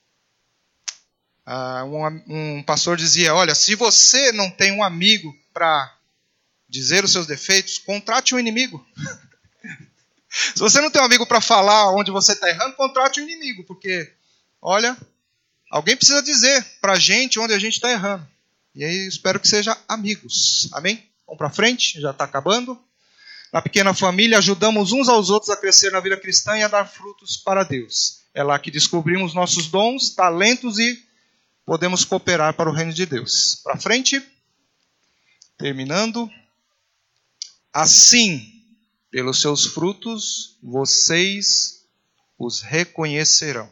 Ah, um, um pastor dizia, olha, se você não tem um amigo para dizer os seus defeitos, contrate um inimigo. Se você não tem um amigo para falar onde você está errando, contrate um inimigo, porque, olha, alguém precisa dizer para a gente onde a gente está errando. E aí espero que seja amigos. Amém? Vamos para frente, já está acabando. Na pequena família, ajudamos uns aos outros a crescer na vida cristã e a dar frutos para Deus. É lá que descobrimos nossos dons, talentos e podemos cooperar para o reino de Deus. Para frente, terminando. Assim, Pelos seus frutos vocês os reconhecerão.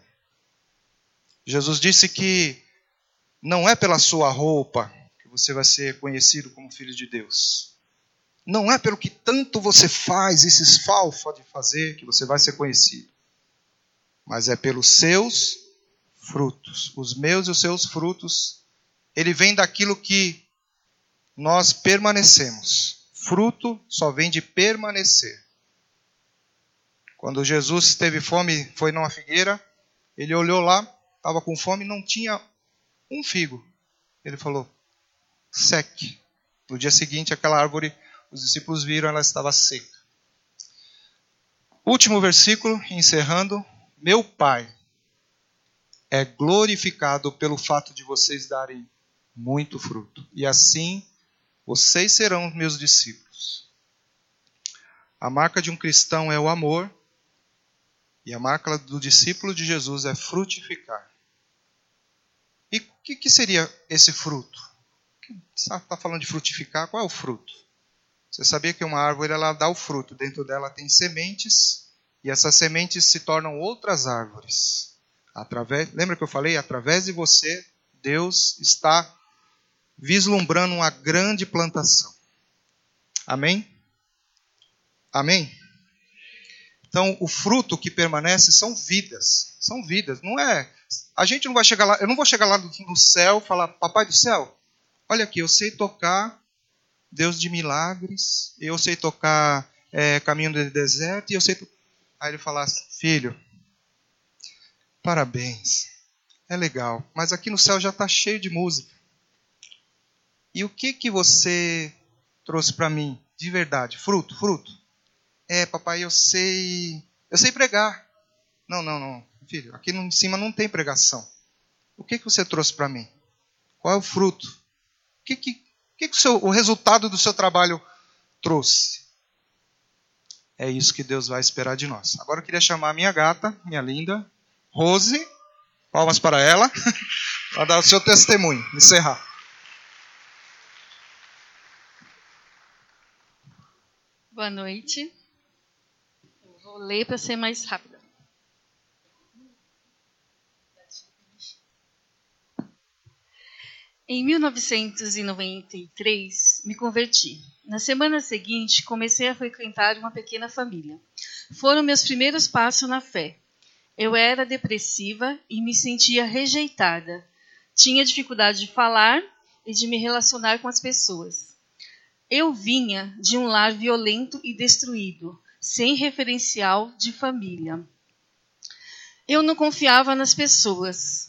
Jesus disse que não é pela sua roupa que você vai ser conhecido como filho de Deus. Não é pelo que tanto você faz e se esfalfa de fazer que você vai ser conhecido. Mas é pelos seus frutos. Os meus e os seus frutos, ele vem daquilo que nós permanecemos. Fruto só vem de permanecer. Quando Jesus teve fome, foi numa figueira, ele olhou lá, estava com fome, não tinha um figo. Ele falou, seque. No dia seguinte, aquela árvore, os discípulos viram, ela estava seca. Último versículo, encerrando. Meu Pai é glorificado pelo fato de vocês darem muito fruto. E assim, vocês serão meus discípulos. A marca de um cristão é o amor. E a marca do discípulo de Jesus é frutificar. E o que, que seria esse fruto? Está falando de frutificar, qual é o fruto? Você sabia que uma árvore ela dá o fruto, dentro dela tem sementes, e essas sementes se tornam outras árvores. Através, lembra que eu falei? Através de você, Deus está vislumbrando uma grande plantação. Amém? Amém? Então, o fruto que permanece são vidas. São vidas. Não é. A gente não vai chegar lá. Eu não vou chegar lá no céu e falar, Papai do céu, olha aqui, eu sei tocar Deus de milagres, eu sei tocar é, Caminho do Deserto, e eu sei. To... Aí ele falasse, filho, parabéns, é legal, mas aqui no céu já está cheio de música. E o que que você trouxe para mim de verdade? Fruto, fruto. É, papai, eu sei, eu sei pregar. Não, não, não, filho, aqui em cima não tem pregação. O que que você trouxe para mim? Qual é o fruto? O que que, o, que que o, seu, o resultado do seu trabalho trouxe? É isso que Deus vai esperar de nós. Agora eu queria chamar a minha gata, minha linda, Rose, palmas para ela, para dar o seu testemunho, encerrar. Boa noite. Eu vou ler para ser mais rápida. Em mil novecentos e noventa e três, me converti. Na semana seguinte, comecei a frequentar uma pequena família. Foram meus primeiros passos na fé. Eu era depressiva e me sentia rejeitada. Tinha dificuldade de falar e de me relacionar com as pessoas. Eu vinha de um lar violento e destruído, sem referencial de família. Eu não confiava nas pessoas.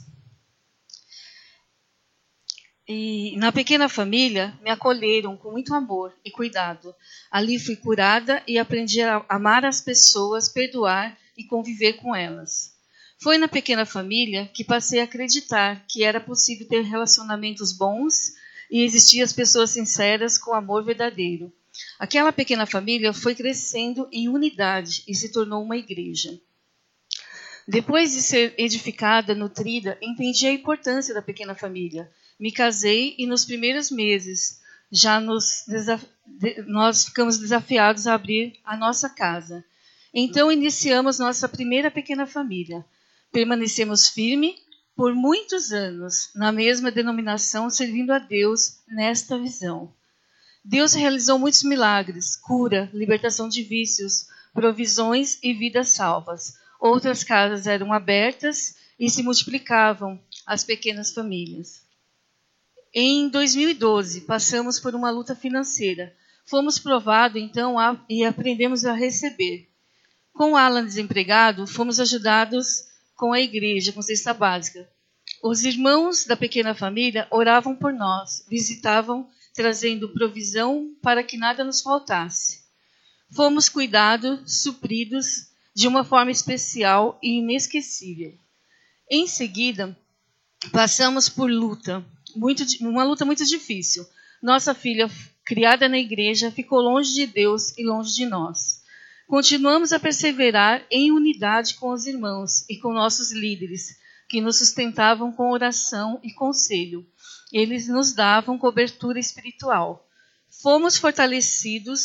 E na pequena família me acolheram com muito amor e cuidado. Ali fui curada e aprendi a amar as pessoas, perdoar e conviver com elas. Foi na pequena família que passei a acreditar que era possível ter relacionamentos bons e existiam as pessoas sinceras com amor verdadeiro. Aquela pequena família foi crescendo em unidade e se tornou uma igreja. Depois de ser edificada, nutrida, entendi a importância da pequena família. Me casei e nos primeiros meses já nos desaf... nós ficamos desafiados a abrir a nossa casa. Então iniciamos nossa primeira pequena família. Permanecemos firmes por muitos anos na mesma denominação, servindo a Deus nesta visão. Deus realizou muitos milagres, cura, libertação de vícios, provisões e vidas salvas. Outras casas eram abertas e se multiplicavam as pequenas famílias. Em dois mil e doze, passamos por uma luta financeira. Fomos provados, então, a, e aprendemos a receber. Com o Alan desempregado, fomos ajudados com a igreja, com cesta básica. Os irmãos da pequena família oravam por nós, visitavam, trazendo provisão para que nada nos faltasse. Fomos cuidados, supridos, de uma forma especial e inesquecível. Em seguida, passamos por luta, muito, uma luta muito difícil. Nossa filha, criada na igreja, ficou longe de Deus e longe de nós. Continuamos a perseverar em unidade com os irmãos e com nossos líderes, que nos sustentavam com oração e conselho. Eles nos davam cobertura espiritual. Fomos fortalecidos,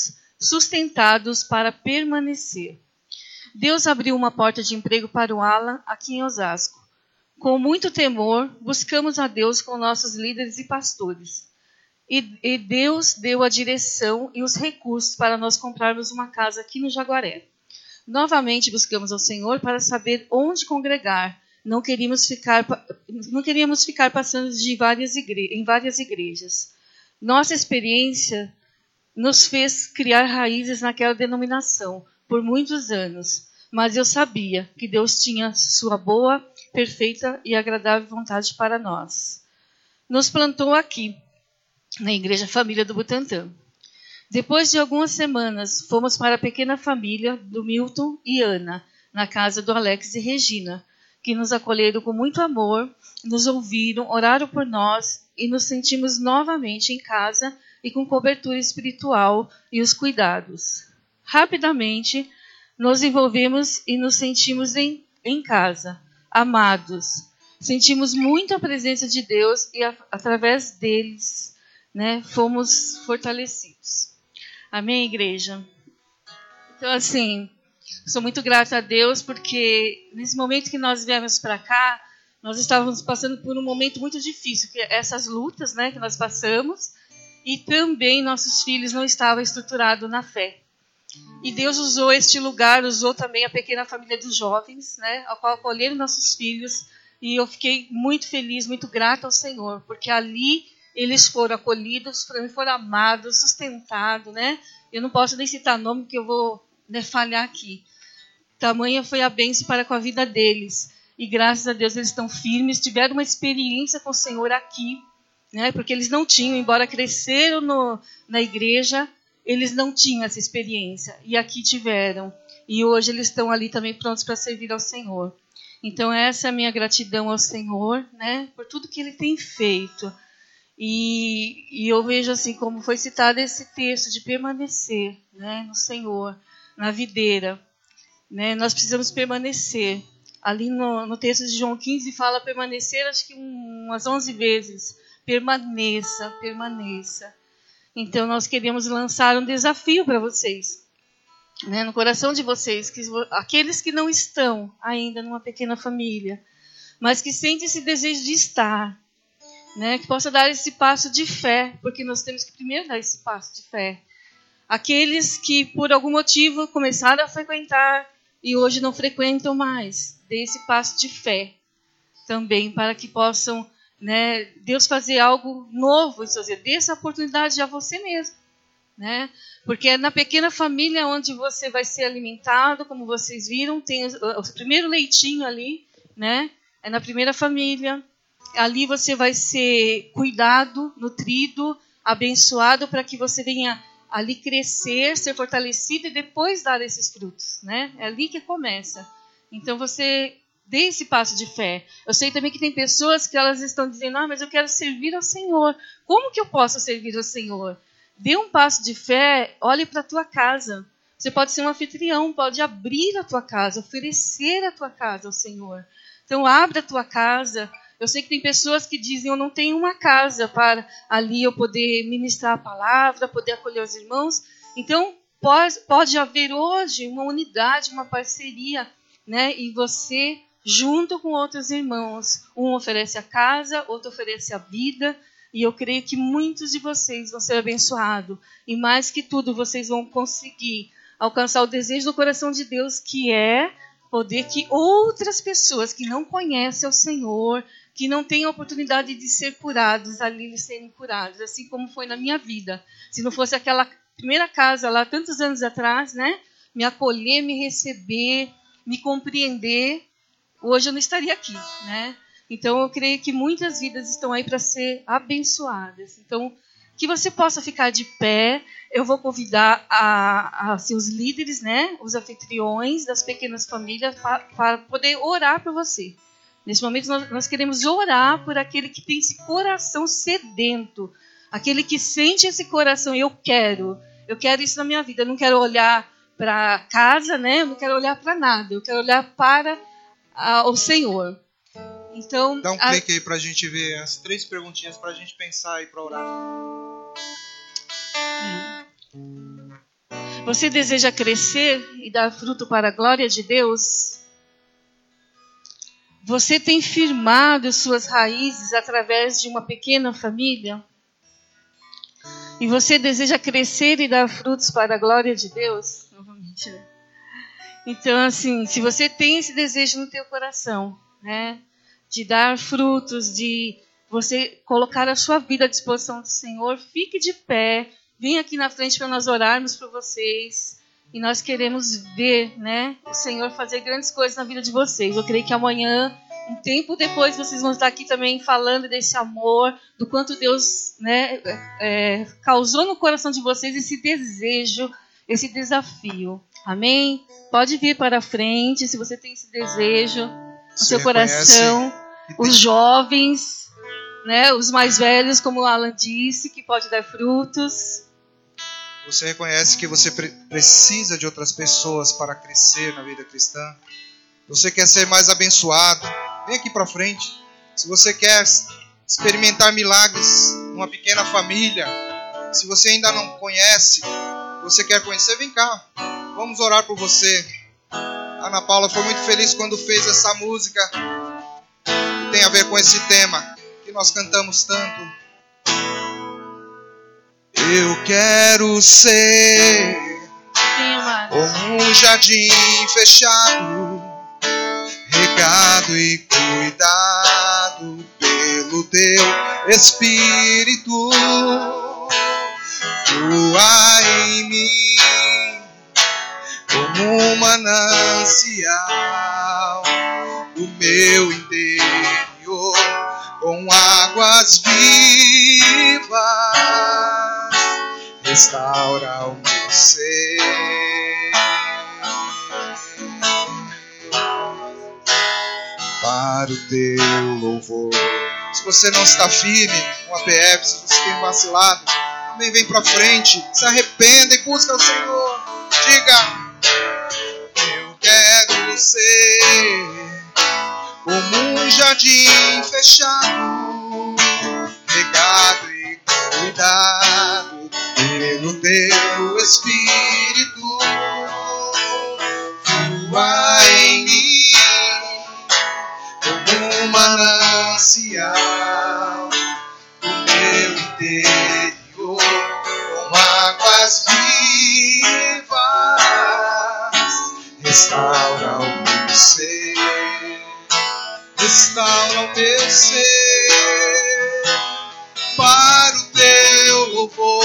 sustentados para permanecer. Deus abriu uma porta de emprego para o Alan aqui em Osasco. Com muito temor, buscamos a Deus com nossos líderes e pastores. E, e Deus deu a direção e os recursos para nós comprarmos uma casa aqui no Jaguaré. Novamente buscamos ao Senhor para saber onde congregar. Não queríamos ficar, não queríamos ficar passando de várias igre- em várias igrejas. Nossa experiência nos fez criar raízes naquela denominação por muitos anos, mas eu sabia que Deus tinha sua boa, perfeita e agradável vontade para nós. Nos plantou aqui, na Igreja Família do Butantã. Depois de algumas semanas, fomos para a pequena família do Milton e Ana, na casa do Alex e Regina, que nos acolheram com muito amor, nos ouviram, oraram por nós e nos sentimos novamente em casa e com cobertura espiritual e os cuidados. Rapidamente, nos envolvemos e nos sentimos em, em casa, amados. Sentimos muito a presença de Deus e, a, através deles, né, fomos fortalecidos. Amém, igreja? Então, assim, sou muito grata a Deus porque nesse momento que nós viemos para cá, nós estávamos passando por um momento muito difícil, que é essas lutas, né, que nós passamos, e também nossos filhos não estavam estruturados na fé. E Deus usou este lugar, usou também a pequena família dos jovens, né, a qual acolheram nossos filhos, e eu fiquei muito feliz, muito grata ao Senhor, porque ali eles foram acolhidos, foram amados, sustentados, né? Eu não posso nem citar nome, porque eu vou, né, falhar aqui. Tamanha foi a bênção para com a vida deles. E graças a Deus eles estão firmes, tiveram uma experiência com o Senhor aqui, né? Porque eles não tinham, embora cresceram no, na igreja, eles não tinham essa experiência. E aqui tiveram. E hoje eles estão ali também prontos para servir ao Senhor. Então essa é a minha gratidão ao Senhor, né? Por tudo que Ele tem feito. E, e eu vejo assim, como foi citado esse texto de permanecer, né, no Senhor, na videira. Né, nós precisamos permanecer. Ali no, no texto de João quinze fala permanecer, acho que um, umas onze vezes. Permaneça, permaneça. Então nós queremos lançar um desafio para vocês, né, no coração de vocês, que, aqueles que não estão ainda numa pequena família, mas que sentem esse desejo de estar, né, que possa dar esse passo de fé, porque nós temos que primeiro dar esse passo de fé. Aqueles que por algum motivo começaram a frequentar e hoje não frequentam mais, dê esse passo de fé também, para que possam, né, Deus fazer algo novo em suas vidas. Dê essa oportunidade a você mesmo, né? Porque é na pequena família onde você vai ser alimentado, como vocês viram, tem o, o primeiro leitinho ali, né? É na primeira família. Ali você vai ser cuidado, nutrido, abençoado, para que você venha ali crescer, ser fortalecido e depois dar esses frutos, né? É ali que começa. Então você dê esse passo de fé. Eu sei também que tem pessoas que elas estão dizendo, ah, mas eu quero servir ao Senhor. Como que eu posso servir ao Senhor? Dê um passo de fé, olhe para a tua casa. Você pode ser um anfitrião, pode abrir a tua casa, oferecer a tua casa ao Senhor. Então abra a tua casa. Eu sei que tem pessoas que dizem, eu não tenho uma casa para ali eu poder ministrar a palavra, poder acolher os irmãos. Então, pode, pode haver hoje uma unidade, uma parceria, né? E você, junto com outros irmãos, um oferece a casa, outro oferece a vida. E eu creio que muitos de vocês vão ser abençoados. E mais que tudo, vocês vão conseguir alcançar o desejo do coração de Deus, que é poder que outras pessoas que não conhecem o Senhor, que não têm a oportunidade de ser curados, ali eles serem curados, assim como foi na minha vida. Se não fosse aquela primeira casa lá, tantos anos atrás, né, me acolher, me receber, me compreender, hoje eu não estaria aqui, né? Então eu creio que muitas vidas estão aí para ser abençoadas. Então, que você possa ficar de pé. Eu vou convidar a, a, assim, os líderes, né, os anfitriões das pequenas famílias para, para poder orar por você. Nesse momento nós, nós queremos orar por aquele que tem esse coração sedento, aquele que sente esse coração, eu quero, eu quero isso na minha vida. Eu não quero olhar para casa, né? Eu não quero olhar para nada, eu quero olhar para a, o Senhor. Então, dá um a... clique aí para a gente ver as três perguntinhas para a gente pensar e para orar. Você deseja crescer e dar fruto para a glória de Deus? Você tem firmado suas raízes através de uma pequena família? E você deseja crescer e dar frutos para a glória de Deus? Novamente, né? Então, assim, se você tem esse desejo no teu coração, né, de dar frutos, de você colocar a sua vida à disposição do Senhor, fique de pé, venha aqui na frente para nós orarmos por vocês. E nós queremos ver, né, o Senhor fazer grandes coisas na vida de vocês. Eu creio que amanhã, um tempo depois, vocês vão estar aqui também falando desse amor, do quanto Deus, né, é, causou no coração de vocês esse desejo, esse desafio. Amém? Pode vir para a frente, se você tem esse desejo no Você seu coração. Os jovens, né, os mais velhos, como o Alan disse, que pode dar frutos. Você reconhece que você pre- precisa de outras pessoas para crescer na vida cristã? Você quer ser mais abençoado? Vem aqui para frente. Se você quer experimentar milagres numa pequena família, se você ainda não conhece, você quer conhecer, vem cá. Vamos orar por você. A Ana Paula foi muito feliz quando fez essa música que tem a ver com esse tema que nós cantamos tanto. Eu quero ser como um jardim fechado, regado e cuidado pelo teu Espírito. Flua em mim como um manancial, o meu interior com águas vivas. Restaura o meu ser para o teu louvor. Se você não está firme com a P F, se você tem vacilado, também vem para frente, se arrependa e busca o Senhor. Diga: eu quero ser como um jardim fechado, regado e cuidado pelo teu Espírito. Flua em mim como um manancial, o meu interior com águas vivas. Restaura o meu ser, restaura o meu ser para o teu louvor.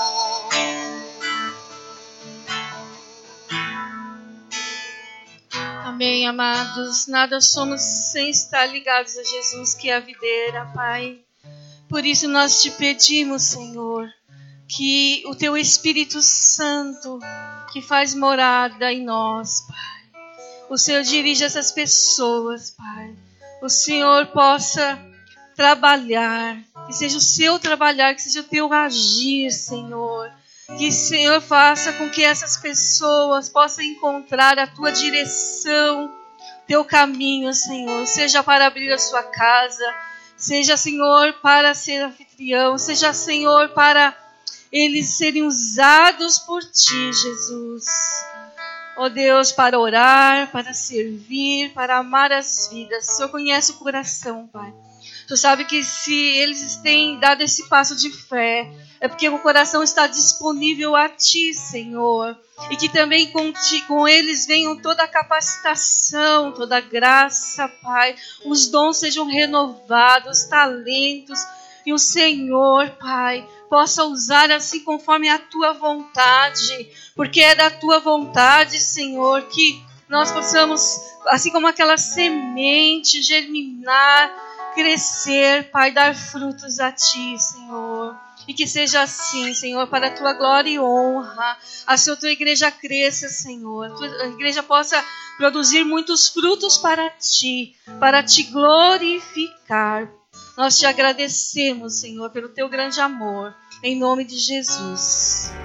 Amém, amados. Nada somos sem estar ligados a Jesus, que é a videira, Pai. Por isso nós te pedimos, Senhor, que o teu Espírito Santo, que faz morada em nós, Pai, o Senhor dirija essas pessoas, Pai. O Senhor possa trabalhar, que seja o seu trabalhar, que seja o teu agir, Senhor. Que o Senhor faça com que essas pessoas possam encontrar a tua direção, teu caminho, Senhor. Seja para abrir a sua casa, seja, Senhor, para ser anfitrião, seja, Senhor, para eles serem usados por ti, Jesus. Ó Deus, para orar, para servir, para amar as vidas. O Senhor conhece o coração, Pai. O Senhor sabe que se eles têm dado esse passo de fé, é porque o coração está disponível a Ti, Senhor. E que também com, ti, com eles venham toda a capacitação, toda a graça, Pai. Os dons sejam renovados, talentos. E o Senhor, Pai, possa usar assim conforme a Tua vontade. Porque é da Tua vontade, Senhor, que nós possamos, assim como aquela semente, germinar, crescer, Pai, dar frutos a Ti, Senhor. E que seja assim, Senhor, para a Tua glória e honra. A Sua Tua igreja cresça, Senhor. A Tua igreja possa produzir muitos frutos para Ti, para Te glorificar. Nós Te agradecemos, Senhor, pelo Teu grande amor. Em nome de Jesus.